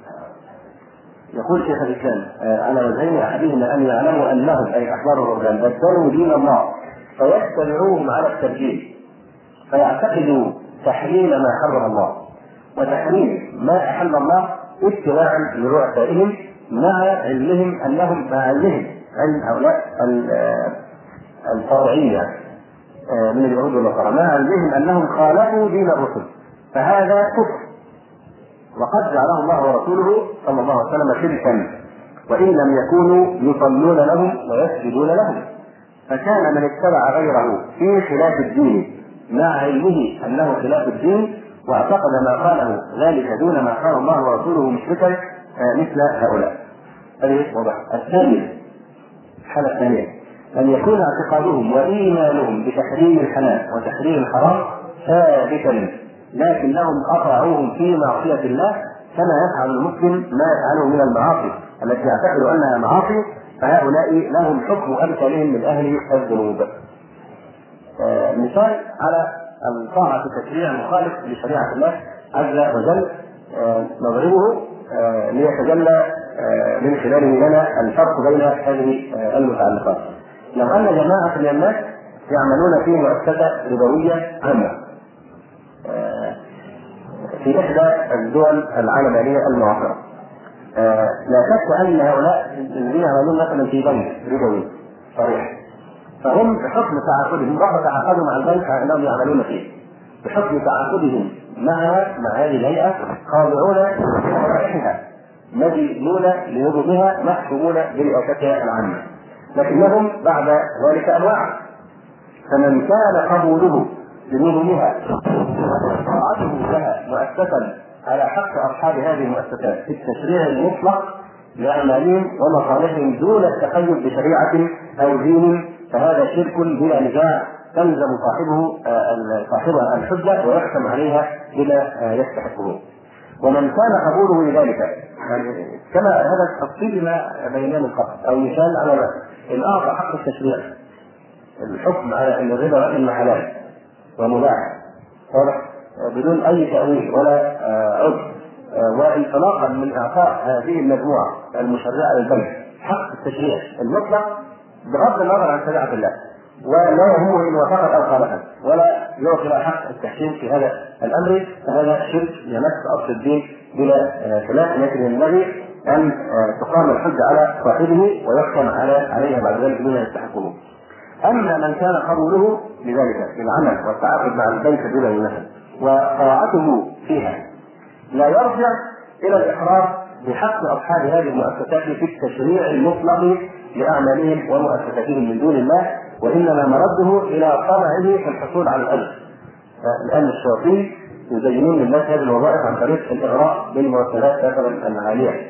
يقول شيخ الإسلام على وجهين: أحدهما أن يعلموا أنهم أي الأحبار والرهبان بدلوا دين الله فيتبعوهم على التبديل فيعتقدوا تحليل ما حرم الله وتحريم ما أحل الله اتباعا لرؤسائهم مع علمهم عن هؤلاء الفرعية من اليهود والنصارى، مع علمهم أنهم خالفوا دين الرسل، فهذا كفر وقد جعله الله ورسوله صلى الله عليه وسلم شركا، وإن لم يكونوا يصلون لهم ويسجدون لهم. فكان من اتبع غيره في خلاف الدين مع علمه أنه خلاف الدين واعتقد ما قاله ذلك دون ما قال الله ورسوله مشركا مثل هؤلاء. هذه واضح. الحالة الثانية أن يكون اعتقادهم وإيمانهم بتحريم الحلال وتحريم الحرام ثابتا، لكنهم أطاعوهم في معصية الله كما يفعل المسلم ما يفعله من المعاصي التي يعتقد أنها معاصي، فهؤلاء لهم حكم أمثالهم من أهل الذنوب. مثال على الطاعة في التشريع المخالف لشريعة الله عز وجل نضربه ليتجلى من خلاله لنا الفرق بين هذه المتعلقات. لو أن جماعة من الناس يعملون في مؤسسة ربوية عامة في إحدى الدول العالمية المعاصرة، لا شك أن هؤلاء الذين يعملون مثلا في بنك ربوي صريح، فهم بحكم تعاقدهم بعض تعاقدوا مع البنك أنهم يعملون فيه، بحكم تعاقدهم مع هذه الهيئة خاضعون لشرائعها مدينون لنظمها محكومون برئاستها العامة، لكنهم بعد ذلك أنواع. فمن كان قبوله لنظمها وطاعته لها مؤسسا على حق أصحاب هذه المؤسسات في التشريع المطلق لأعمالهم ومصالحهم دون التقيد بشريعة أو دين، فهذا شرك بلا نزاع تلزم صاحبها الحجة ويحكم عليها بما يستحقه. ومن كان قبوله لذلك كما هذا التفصيل ما بيناه من قبل، أو مثال على إن أعطى حق التشريع الحكم على أن الربا إما حلال ومباح بدون أي تأويل ولا عذر، وانطلاقا من إعطاء هذه المجموعة المشرعة للبلد حق التشريع المطلق بغض النظر عن شريعة الله، ولا يهمه إن وافقت أو خالفت، ولا يعطي حق التحكيم في هذا الأمر، فهذا شرك يمس أصل الدين بلا خلاف. لكن ينبغي أن تقام الحجة على صاحبه ويحكم عليها بعد ذلك بما يستحقه. أما من كان قبوله لذلك العمل والتعاقد مع البنك بلا مناسبة وطاعته فيها لا يرجع إلى الإقرار بحق أصحاب هذه المؤسسات في التشريع المطلق لأعمالهم ومؤسساتهم من دون الله، وإنما مرده إلى طمعه في الحصول على الأجر. الآن الشياطين يزينون للناس هذه الوظائف عن طريق الإغراء بالمرتبات مثلا العالية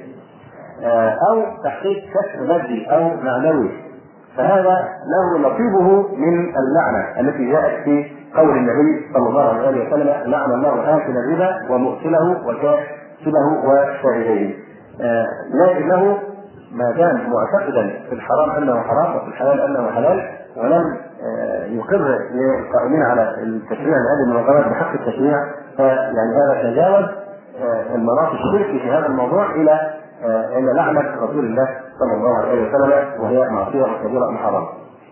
أو تحقيق كسب مادي أو معنوي، فهذا له نصيبه من اللعنة التي جاءت في قول النبي صلى الله عليه وسلم: لعن الله آكل الربا ومؤكله وكاتبه وشاهديه. لكنه ما دام معتقدا في الحرام انه حرام وفي الحلال انه حلال، ولم يقر للقائمين على التشريع هذه المنظمات بحق التشريع، يعني هذا تجاوز المناط الشركي في هذا الموضوع الى لعنه رسول الله صلى الله عليه وسلم، وهي معصيه كبيره محرمه.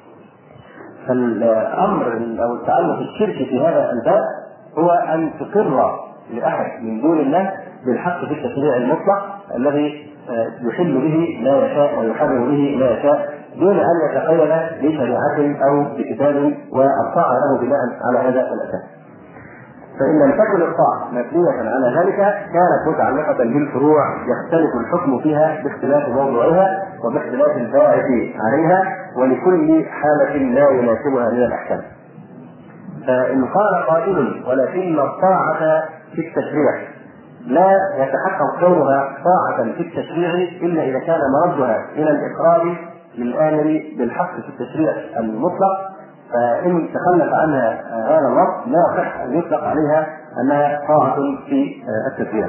فالامر او التعلق الشركي في هذا الباب هو ان تقر لاحد من دون الله بالحق في التشريع المطلق الذي يحل به ما يشاء ويحرم به ما يشاء دون ان يتقيد بشريعه او بكتاب والطاعه له بناء على هذا الاساس. فان لم تكن الطاعه مبنيه على ذلك كانت متعلقه بالفروع يختلف الحكم فيها باختلاف موضوعها وباختلاف الباعث عليها ولكل حاله لا يناسبها من الاحكام. فان قال قائل ولكن الطاعه في التشريع لا يتحقق كونها طاعة في التشريع إلا إذا كان مردها إلى الإقرار للآمر بالحق في التشريع المطلق، فإن تخلف عنها هذا اللفظ لا يصح أن يطلق عليها أنها طاعة في التشريع.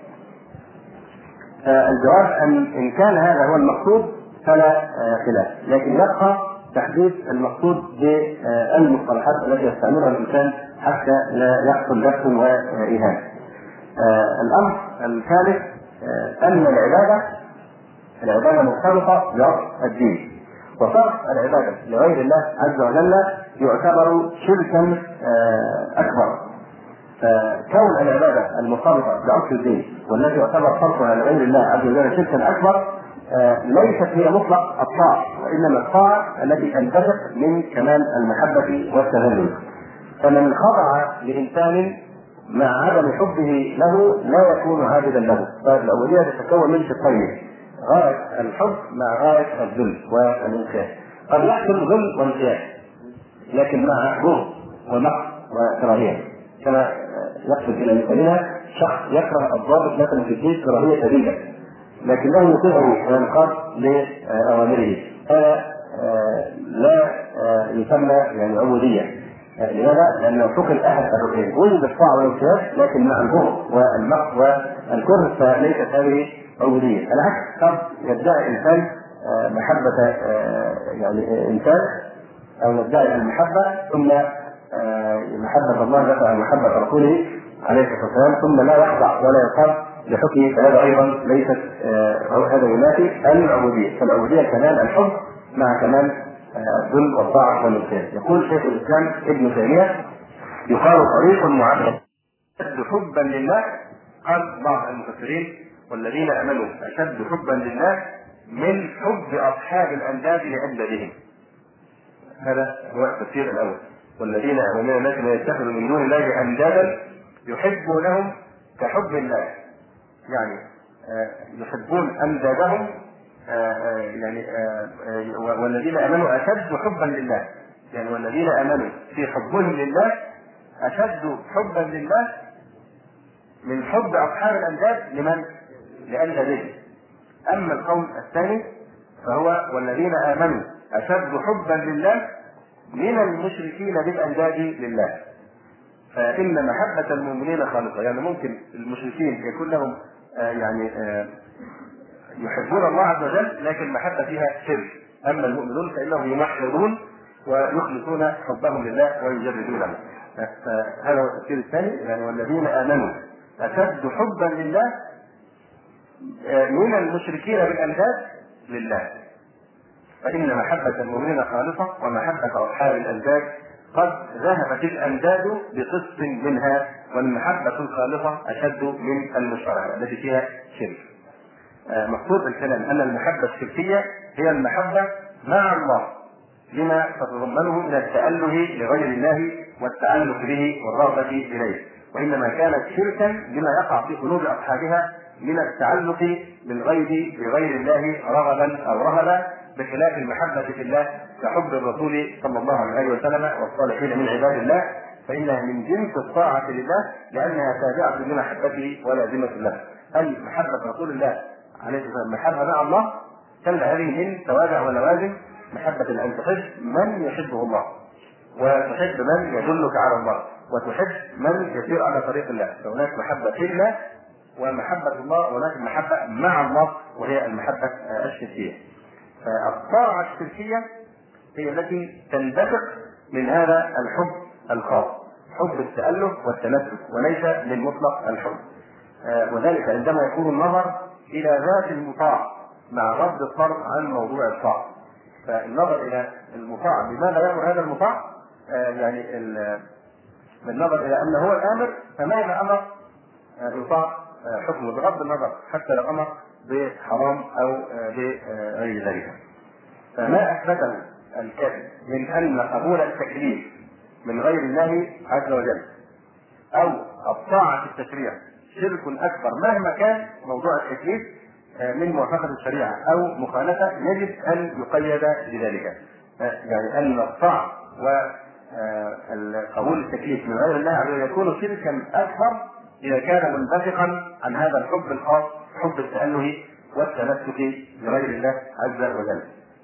الجواب إن كان هذا هو المقصود فلا خلاف، لكن يبقى تحديد المقصود بالمصطلحات التي يستعملها الإنسان حتى لا يحصل لبس وإهانة. الأمر الثالث أن العبادة مرتبطة بأصل الدين، وصرف العبادة لغير الله عز وجل يعتبر شركا أكبر. فكون العبادة المرتبطة بأصل الدين والتي يعتبر صرفها لغير الله عز وجل شركا أكبر ليست هي مطلق الطاعة، وإنما الطاعة التي تنبثق من كمال المحبة والتذلل. فمن خضع لإنسان مع عدم حبه له لا يكون عابدا له. فالأولية تتكون من شقين: غاية الحب مع غاية الذل والانقياد. قد يحصل ذل وانقياد لكن مع بغض ومقت وكراهية، كما يقصد إلى مثالنا شخص يكره الضابط مثلا في الجيش كراهية شديدة لكنه يطيعه وينقاد لأوامره، هذا لا يسمى يعني عبودية. لماذا؟ لأنه فقد أحد الركنين، وجد الطاعة والانقياد لكن مع البغض والمقت والكره فليست هذه عبودية. العكس قد يدعي إنسان محبة يعني إنسان أو يدعي المحبة ثم محبة الله دفع محبة رسوله عليه الصلاة والسلام ثم لا يخضع ولا يقام لحكمه، فهذا أيضا ليست هذا ينافي العبودية. فالعبودية كمال الحب مع كمال الذل والطاعة والانقياد. يقول شيخ الإسلام ابن تيمية: يقال طريق معبد أشد حبا لله، قال بعض المفسرين: والذين آمنوا أشد حبا لله من حب أصحاب الأنداد لأندادهم. هذا هو التفسير الأول. والذين آمنوا من الناس من يتخذوا من دون الله أندادا يحبونهم كحب الله، يعني يحبون أندادهم، والذين آمنوا أشد حبا لله، يعني والذين آمنوا في حبهم لله أشد حبا لله من حب أصحاب الأنداد لمن؟ لأندادهم. أما القول الثاني فهو والذين آمنوا أشد حبا لله من المشركين بالأنداد لله. فإن محبة المؤمنين خالصة، يعني ممكن المشركين يكون لهم يحبون الله عز وجل لكن محبة فيها شرك، أما المؤمنون فإنهم يمحضون ويخلصون حبهم لله ويجردون له. فهذا هو التفسير الثاني، يعني والذين آمنوا أشد حبا لله من المشركين بالأنداد لله. فإن محبة المؤمنين خالصة، ومحبة أصحاب الأنداد قد ذهبت الأنداد بقسط منها، والمحبة الخالصة أشد من المشتركة التي فيها شرك. مقصود الكلام أن المحبة الشركية هي المحبة مع الله لما تتضمنه من التأله لغير الله والتعلق به والرغبة إليه، وإنما كانت شركا لما يقع في قلوب أصحابها من التعلق بالغير بغير الله رغبا أو رهبا، بخلاف المحبة في الله كحب الرسول صلى الله عليه وسلم والصالحين من عباد الله، فإنها من جنس الطاعة لله لأنها تابعة لمحبته ولازمة له. هل محبة رسول الله عليه الصلاة والسلام محبة مع الله؟ كلا، هذه من توابع ولوازم محبة أن تحب من يحبه الله، وتحب من يدلك على الله، وتحب من يسير على طريق الله. فهناك محبة في الله ومحبة الله، وهناك محبة مع الله وهي المحبة الشركية. فالطاعة الشركية هي التي تنبثق من هذا الحب الخاص، حب التأله والتمسك، وليس من مطلق الحب. وذلك عندما يكون النظر إلى ذات المطاع مع رد الطرف عن موضوع الطاعة. فالنظر إلى المطاع بماذا يأمر هذا المطاع، بالنظر إلى أنه هو الآمر فماذا أمر يطاع حكمه، بغض النظر حتى لو أمر بحرام أو بغير ذلك. فما أثبته الكاتب من أن قبول التكليف من غير الله عز وجل أو الطاعة في التشريع شرك أكبر مهما كان موضوع التكليف من موافقة الشريعة أو مخالفة، يجب أن يقيد بذلك. يعني أن الطاعة وقبول التكليف من غير الله عز وجل يكون شركا أكبر إذا كان منبثقا عن هذا الحب الخاص، حب التأله والتمسك بغير الله عز وجل.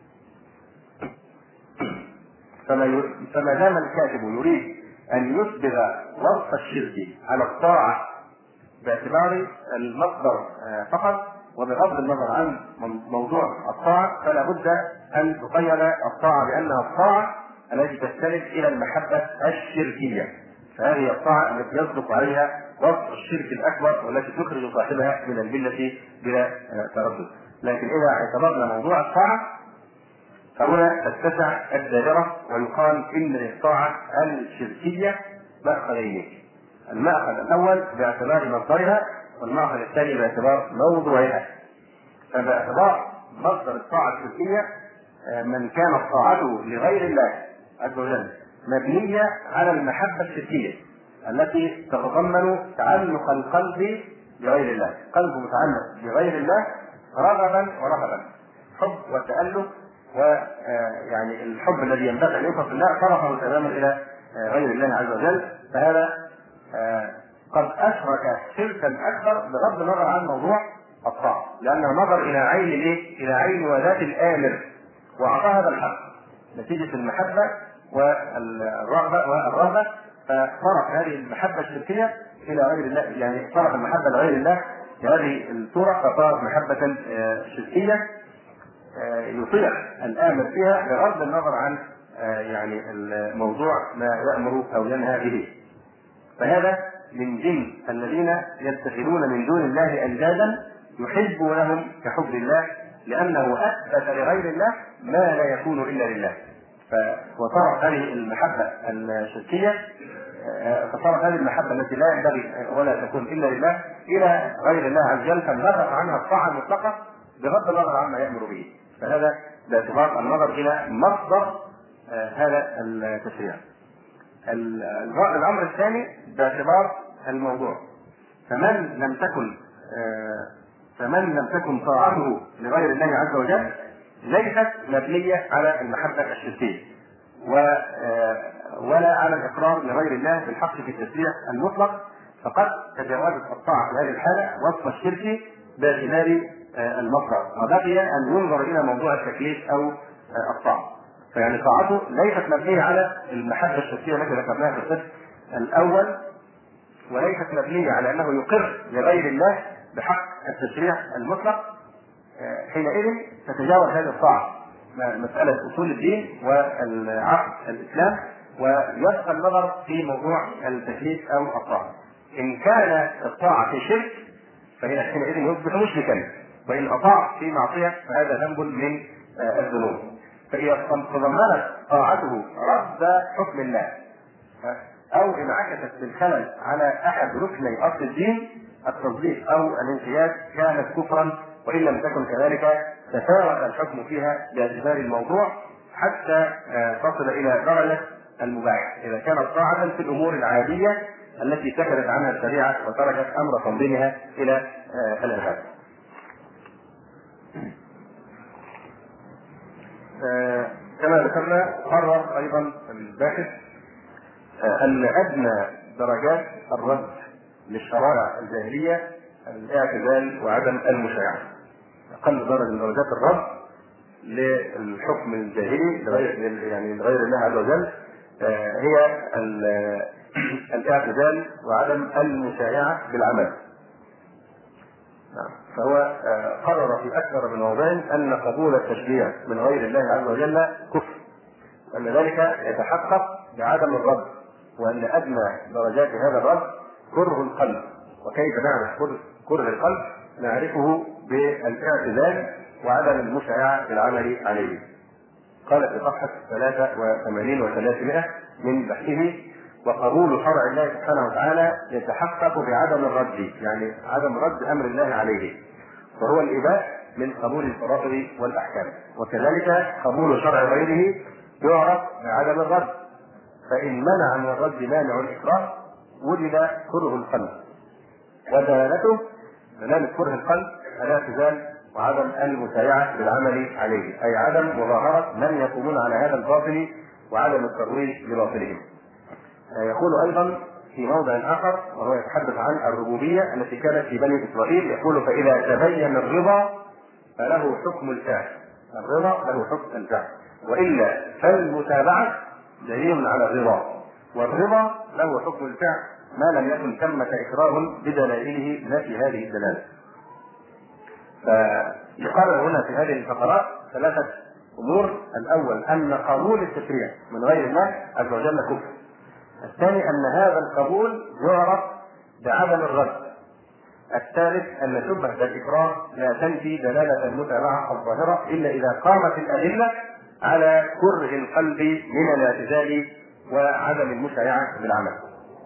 فما دام الكاتب يريد أن يسبغ وصف الشرك على الطاعة باعتبار المصدر فقط وبغض النظر عن موضوع الطاعة، فلا بد أن تقيد الطاعة بأنها الطاعة التي تستند إلى المحبة الشركية، فهذه الطاعة التي يصدق عليها وصف الشرك الأكبر والتي تخرج صاحبها من الملة بلا تردد. لكن إذا اعتبرنا موضوع الطاعة فهنا تتسع الدائرة ويقال إن للطاعة الشركية مأخذين: المأخذ الأول باعتبار مصدرها، والمأخذ الثاني باعتبار موضوعها. فباعتبار مصدر الطاعة الشركية من كانت طاعته لغير الله عز وجل مبنية على المحبة الشركية التي تتضمن تعلق القلب بغير الله، قلب متعلق بغير الله رغبا ورهبا، حب وتألق، ويعني الحب الذي ينبغي ان يوصف الله صرفه تماما الى غير الله عز وجل. فهذا قد اشرك شركا اكبر بغض النظر عن موضوع الطاعه، لانه نظر الى عين الايه؟ الى عين وذات الامر واعطاه هذا الحق نتيجه المحبه والرغبه، فصرف هذه المحبه الشركيه الى غير الله، يعني صرف المحبه لغير الله بهذه الصوره فصارت محبه شركيه يطيع الآمر فيها بغض النظر عن يعني الموضوع ما يأمر أو ينهى به. فهذا من جنس الذين يتخذون من دون الله أندادا يحبونهم كحب الله، لأنه أثبت لغير الله ما لا يكون إلا لله. وصارت هذه المحبة الشركية، فصارت هذه المحبة التي لا ينبغي ولا تكون إلا لله إلى غير الله عز وجل، فانبثق عنها الطاعة المطلقة بغض النظر عما يأمر به. فهذا باعتبار النظر إلى مصدر هذا التشريع. الأمر الثاني باعتبار الموضوع، فمن لم تكن طاعته لغير الله عز وجل ليست مبنية على المحبة الشركية ولا على الإقرار لغير الله بالحق في التشريع المطلق، فقد تجاوزت الطاعة في هذه الحالة وصف الشرك باعتبار المصدر، وبقي أن ينظر إلى موضوع التكليف أو الطاعة. فيعني طاعته ليست مبنية على المحبة الشركية التي ذكرناها في القسم الأول، وليست مبنية على أنه يقر لغير الله بحق التشريع المطلق. حينئذ تتجاوز هذه الطاعة مسألة أصول الدين والعقد الإسلام، ويبقى النظر في موضوع التكليف أو الطاعة. إن كان الطاعة في شرك فهي حينئذ يصبح مشركا، وإن أطاع في معصية فهذا ذنب من الذنوب. فإذا تضمنت طاعته رد حكم الله أو انعكست بالخلل على أحد ركني أصل الدين التصديق أو الانقياد كانت كفرا، وإن لم تكن كذلك تفاوت الحكم فيها باعتبار الموضوع حتى تصل إلى درجة المباح إذا كانت طاعة في الأمور العادية التي سكتت عنها الشريعة وتركت أمر تنظيمها إلى الإرهاب. كما ذكرنا قرر أيضا الباحث أن أدنى درجات الرد للشرائع الجاهلية الاعتزال وعدم المشايعة. أقل درجة من درجات الرد للحكم الجاهلي لغير الله عز وجل هي الاعتزال وعدم المشايعة بالعمل. فهو قرر في أكثر من موضع أن قبول التشريع من غير الله عز وجل كفر، وأن ذلك يتحقق بعدم الرد، وأن أدنى درجات هذا الرد كره القلب. وكيف نعرف كره القلب؟ نعرفه بالاعتزال وعدم المشايعة بالعمل عليه. قال في صفحة 83 و300 من بحثه: وقبول شرع الله سبحانه وتعالى يتحقق بعدم الرد، يعني عدم رد أمر الله عليه، وهو الإباء من قبول الفرائض والأحكام. وكذلك قبول شرع غيره يعرف بعدم الرد، فإن منع من الرد مانع الإكراه وجد كره القلب، ودلالته دلالة كره القلب الاعتزال وعدم المسايعة بالعمل عليه، أي عدم مظاهرة من يقومون على هذا الباطل وعدم الترويج لباطلهم. يقول أيضا في موضع آخر وهو يتحدث عن الربوبية التي كانت في بني إسرائيل، يقول: فإذا تبين الرضا فله حكم الفعل، الرضا له حكم الفعل، وإلا فالمتابعة دليل على الرضا، والرضا له حكم الفعل ما لم يكن ثمة إكراه بدلائله لا في هذه الدلالة. فيقرر هنا في هذه الفقرات ثلاثة أمور: الأول أن قبول التشريع من غير الله عز وجل كفر. الثاني أن هذا القبول يعرف بعدم الرد. الثالث أن شبهة الإكراه لا تنفي دلالة المتابعة الظاهرة إلا إذا قامت الأدلة على كره القلب من الاعتزال وعدم المشايعة بالعمل.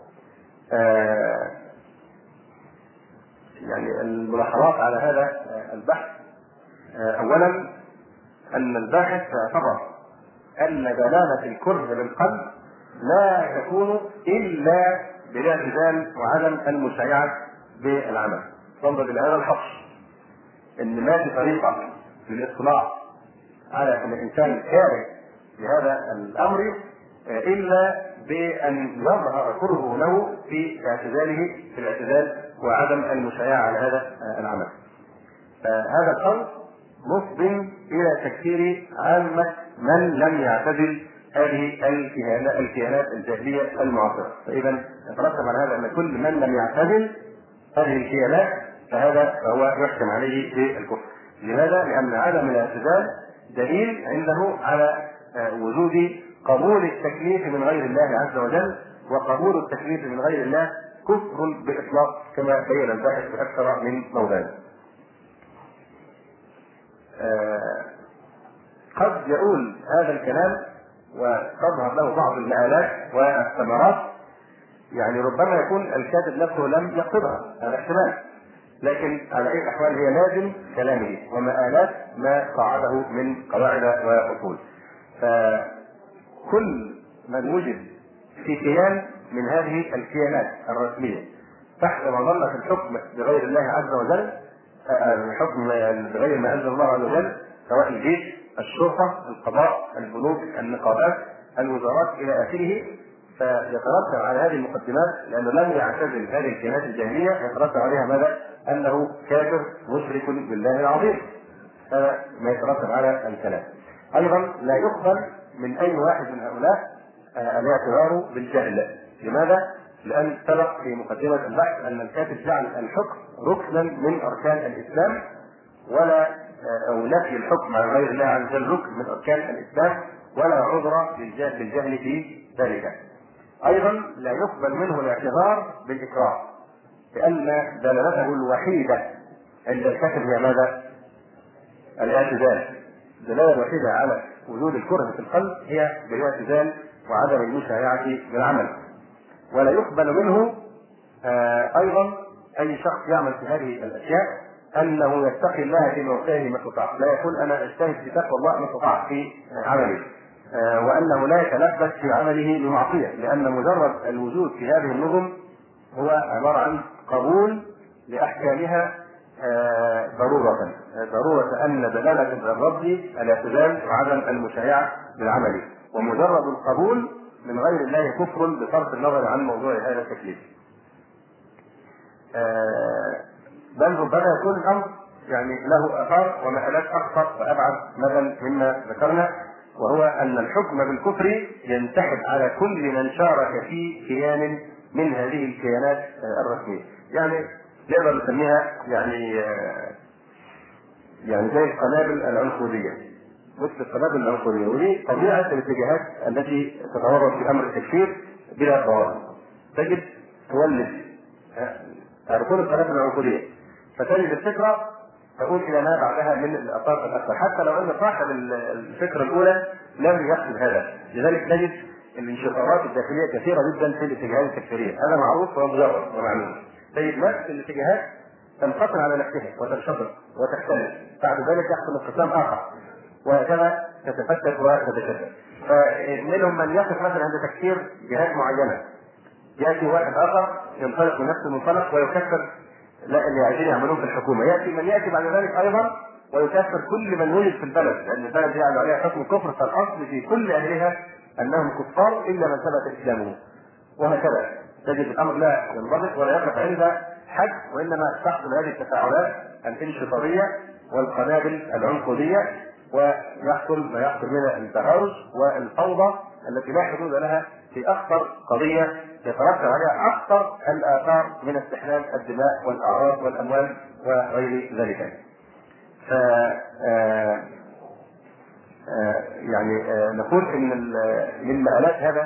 يعني الملاحظات على هذا البحث: أولا أن الباحث اعتبر أن دلالة الكره للقلب لا تكون إلا بالاعتزال وعدم المشايعة بالعمل. تنظر إلى هذا الحصر أن ما في طريقة للاطلاع على أن الإنسان كاره لهذا الأمر إلا بأن يظهر كرهه له في الاعتزال وعدم المشايعة على هذا العمل. هذا القول مفضي إلى تكفير عامة من لم يعتزل هذه الكيانات الجاهلية المعاصرة. فإذا يترتب على هذا أن كل من لم يعتزل هذه الكيانات فهو يحكم عليه بالكفر. لماذا؟ لأن عدم الاعتزال دليل عنده على وجود قبول التكليف من غير الله عز وجل، وقبول التكليف من غير الله كفر بإطلاق كما بين الباحث في أكثر من موضع. قد يقول هذا الكلام وتظهر له بعض المآلات والثمرات، يعني ربما يكون الكاتب نفسه لم يقصدها، هذا احتمال، لكن على أي الأحوال هي لازم كلامه ومآلات ما قاعده من قواعد وأصول. فكل من وجد في كيان من هذه الكيانات الرسمية تحت مظلة الحكم بغير الله عز وجل، الحكم بغير ما أنزل الله عز وجل، سواء الجيش، الشرطة، القضاء، البنوك، النقابات، الوزارات إلى آخره. فيترتب على هذه المقدمات، لأنه لم يعتزل هذه الكيانات الجاهلية، يترتب عليها ماذا؟ أنه كافر مشرك بالله العظيم. هذا ما يترتب على الكلام. أيضا لا يقبل من أي واحد من هؤلاء الاعتبار بالجهل. لماذا؟ لأن سبق في مقدمة البحث أن الكاتب جعل الحكم ركنا من أركان الإسلام، ولا أو نفي الحكم عن غير الله عز وجل ركن من أركان الإسلام، ولا عذر بالجهل في ذلك. أيضا لا يقبل منه الاعتذار بالإكراه، لأن دلالته الوحيدة عند الكاتب هي ماذا؟ الاعتزال. الدلالة الوحيدة على وجود الكره في القلب هي بالاعتزال وعدم المشايعة بالعمل. ولا يقبل منه أيضا أي شخص يعمل في هذه الأشياء أنه يتقي الله في موقعه ما استطاع، لا يقول أنا أجتهد في تقوى الله ما استطاع في عمله، وأنه لا يتلبس في عمله بمعصية، لأن مجرد الوجود في هذه النظم هو عبارة عن قبول لأحكامها ضرورة أن دلالة الرب الاعتزال وعدم المشايعة بالعمل، ومجرد القبول من غير الله كفر بصرف النظر عن موضوع هذا التكليف. بل ربما يكون الأمر يعني له آثار ومآلات أكثر وأبعد مدى مما ذكرنا، وهو أن الحكم بالكفر ينسحب على كل من شارك في كيان من هذه الكيانات الرسمية. يعني نقدر نسميها يعني زي القنابل العنصرية، مثل القنابل العنصرية، ودي طبيعة الاتجاهات التي تتورط في أمر التكفير بلا ضوابط. تجد تولد تعرفون القنابل العنصرية، فتجد الفكرة تقول إلى ما بعدها من الآثار الأكثر، حتى لو أن صاحب الفكرة الأولى لم يقصد هذا. لذلك نجد الانشقاقات الداخلية كثيرة جدا في الاتجاهات التكفيرية، هذا معروف ومجرد ومعلوم. تجد نفس الاتجاهات تنقسم على نفسها وتنشطر وتختلف، بعد ذلك يحصل انقسام آخر، وهكذا تتفتت وتتشتت. فمنهم من يقف مثلا عند تكفير جهات معينة، يأتي واحد آخر ينطلق من نفس المنطلق ويكفر لا اللي عايزين يعملون في الحكومة، يأتي من يأتي بعد ذلك أيضا ويكفر كل من يوجد في البلد، لأن البلد يعني عليها حكم كفر، فالأصل في كل أهلها أنهم كفار إلا من ثبت إسلامه، وهكذا. تجد الأمر لا ينضبط ولا يقف عند حد، وإنما تحصل هذه التفاعلات الانشطارية والقنابل العنصرية، ويحصل ما يحصل من التهارج والفوضى التي لا حدود لها في أخطر قضية يترتب عليها أخطر الآثار من استحلال الدماء والأعراض والأموال وغير ذلك. نقول إن من مآلات هذا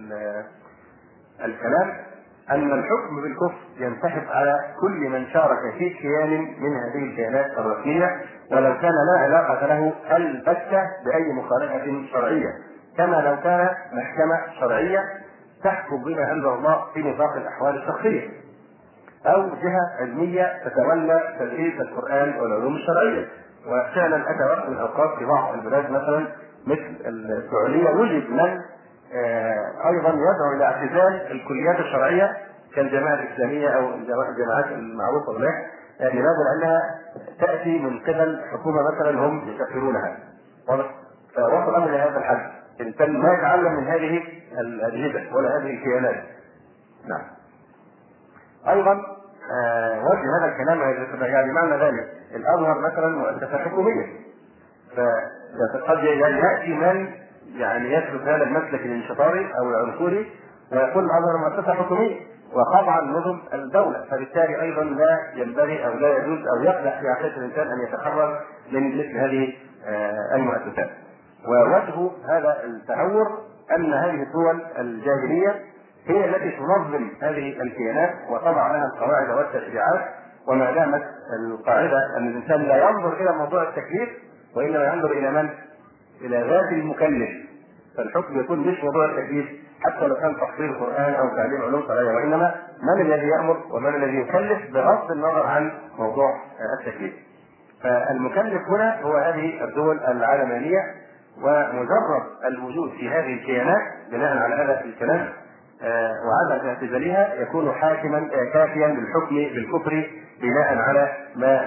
الكلام أن الحكم بالكفر ينسحب على كل من شارك في كيان من هذه الكيانات الرسمية، ولو كان لا علاقة له البتة بأي مخالفة شرعية، كما لو كان محكمة شرعية تحكم بما أنزل الله في نطاق الأحوال الشخصية، أو جهة علمية تتولى تدريس القرآن والعلوم الشرعية. وفعلا أتى وقت من الأوقات في بعض البلاد مثلا مثل السعودية وجد من أيضا يدعو إلى اعتزال الكليات الشرعية كالجماعة الإسلامية أو الجماعات المعروفة هناك، لماذا؟ لأنها تأتي من قبل حكومة مثلا هم يكفرونها. فوصل الأمر إلى هذا الحد، الإنسان ما يتعلم من هذه الأجهزة ولا هذه الكيانات. نعم. أيضا وجه هذا الكلام يعني معنى ذلك الأزهر مثلا مؤسسة حكومية، فقد يأتي من يسلك هذا المسلك الانشطاري أو العنصري ويقول الأزهر مؤسسة حكومية وخضع لنظم الدولة، فبالتالي أيضا لا ينبغي أو لا يجوز أو يقدح في عقيدة الإنسان أن يتحرر من مثل هذه المؤسسات. ووجه هذا التهور أن هذه الدول الجاهلية هي التي تنظم هذه الكيانات وتضع لها القواعد والتشريعات، وما دامت القاعدة أن الإنسان لا ينظر إلى موضوع التكليف وإنما ينظر إلى من؟ إلى ذات المكلف، فالحكم يكون مش موضوع التكليف حتى لو كان تحصيل القرآن أو تعليم علوم شرعية، وإنما من الذي يأمر ومن الذي يكلف بغض النظر عن موضوع التكليف. فالمكلف هنا هو هذه الدول العالمانية، ومجرد الوجود في هذه الكيانات بناء على هذا الكلام وعدم اعتزالها يكون حاكما كافيا للحكم بالكفر بناء على ما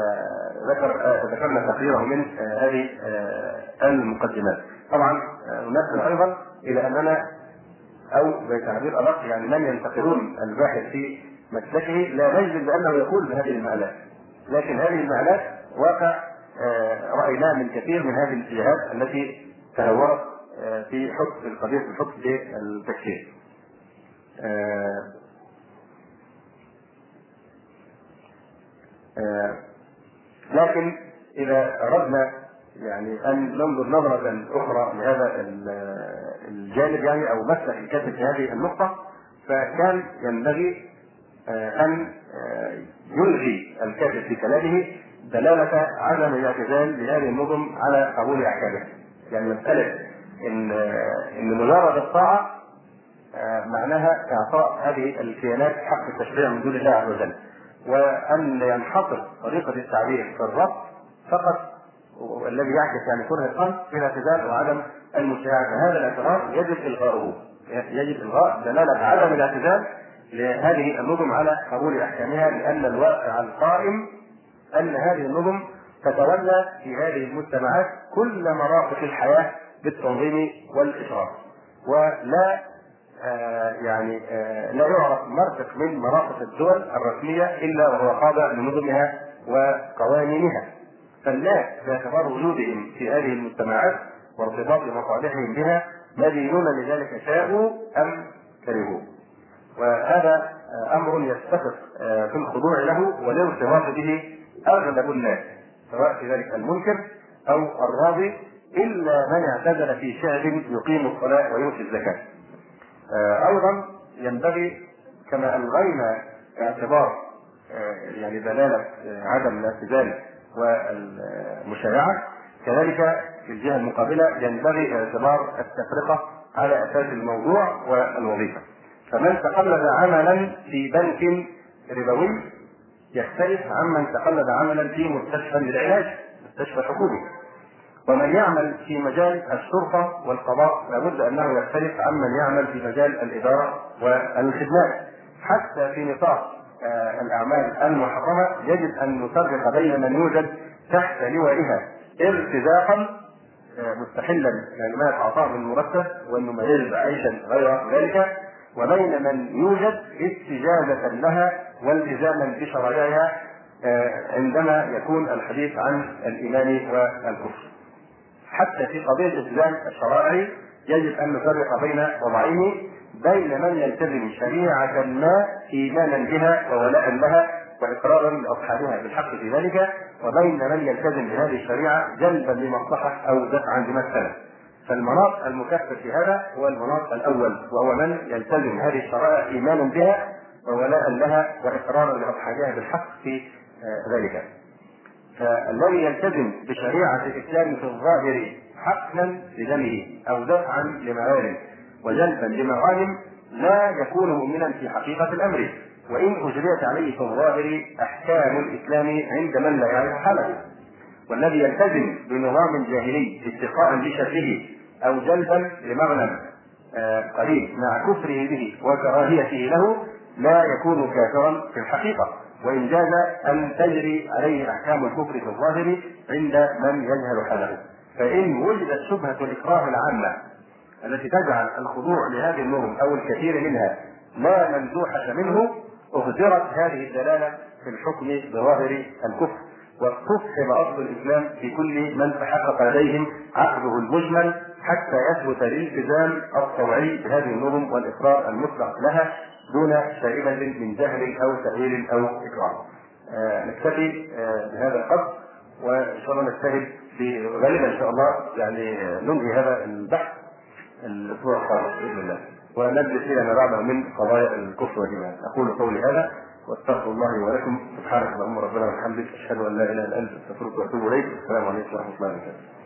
ذكرنا تقريره من هذه المقدمات. طبعا ننبه ايضا الى اننا او بتعبير ادق يعني من ينتقدون الباحث في مسلكه لا نجد بانه يقول بهذه المآلات، لكن هذه المآلات واقع رايناه من كثير من هذه الاتجاهات التي تهورت في حكم القضيه في الحكم بالتكفير. لكن اذا اردنا يعني ان ننظر نظره اخرى لهذا الجانب يعني او مسلك الكاتب في هذه النقطه، فكان ينبغي ان يلغي الكاتب في كلامه دلاله عدم الاعتزال لهذه النظم على قبول احكامها. يعني مساله ان مجرد الطاعه معناها اعطاء هذه الكيانات حق التشريع من دون الله عز وجل، وان ينحصر طريقه التعبير في الربط فقط والذي يعكس يعني كره القلب في الاعتزال وعدم المشاعه. فهذا الاعتراف يجب الغاؤه، يجب الغاء دلاله عدم الاعتزال لهذه النظم على قبول احكامها، لان الواقع القائم ان هذه النظم تتولى في هذه المجتمعات كل مرافق الحياه بالتنظيم والاشراف، ولا لا يعرف مرفق من مرافق الدول الرسميه الا وهو خاضع لنظمها وقوانينها. فالناس باعتبار وجودهم في هذه المجتمعات وارتباط مصالحهم بها مدينون لذلك شاءوا ام كرهوا، وهذا امر يستحق في الخضوع له والارتباط به اغلب الناس سواء في ذلك المنكر او الراضي، الا من اعتزل في شعب يقيم الصلاه ويؤتي الزكاه. ايضا ينبغي كما الغينا اعتبار يعني دلاله عدم الاعتزال والمشايعه، كذلك في الجهه المقابله ينبغي اعتبار التفرقه على اساس الموضوع والوظيفه. فمن تقلد عملا في بنك ربوي يختلف عمن تقلد عملا في مستشفى للعلاج، مستشفى حكومي. ومن يعمل في مجال الشرطه والقضاء لابد انه يختلف عمن يعمل في مجال الاداره والخدمات. حتى في نطاق الاعمال المحرمه يجب ان نفرق بين من يوجد تحت لوائها ارتزاقا مستحلا يعني ما يتعاطاه من مرتب وانه ما يجب عيشا غير ذلك، وبين من يوجد استجابه لها والتزاما بشرائعها عندما يكون الحديث عن الايمان والكفر. حتى في قضيه الالتزام الشرائعي يجب ان نفرق بين وضعين، بين من يلتزم شريعه ما ايمانا بها وولاء لها واقرارا لاصحابها بالحق في ذلك، وبين من يلتزم بهذه الشريعه جلبا لمصلحه او دفعا لمساله. فالمناط المكفر في هذا هو المناط الاول، وهو من يلتزم هذه الشرائع ايمانا بها وولاء لها واقرارا لاصحابها بالحق في ذلك. فالذي يلتزم بشريعه الاسلام في الظاهر حقنا لدمه او دفعا لمعارض وجلبا لمغانم لا يكون مؤمنا في حقيقه الامر، وان اجريت عليه في الظاهر احكام الاسلام عند من لا يعرف حاله. والذي يلتزم بنظام جاهلي اتقاء لشره او جلبا لمغنم قريب مع كفره به وكراهيته له لا يكون كافرا في الحقيقه، وان جاز ان تجري عليه احكام الكفر في الظاهر عند من يجهل حاله. فان وجدت شبهه الاكراه العامه التي تجعل الخضوع لهذه النظم او الكثير منها لا مندوحه منه اهدرت هذه الدلاله في الحكم بظاهر الكفر، واستفحم اصل الاسلام في كل من تحقق لديهم عقده المجمل حتى يثبت الالتزام الطوعي بهذه النظم والاقرار المطلق لها دون شائبه من جهل او تأويل او اكراه. نكتفي بهذا القدر، وان شاء الله نجتهد في غالبا ان شاء الله يعني ننهي هذا البحث الاسبوع القادم باذن الله، ونجلس الى ما بعده من قضايا الكفر والايمان. اقول قولي هذا واستغفر الله ولكم. سبحانك اللهم ربنا وبحمدك اشهد ان لا اله الا انت استغفرك واتوب اليك. السلام عليكم ورحمه الله وبركاته.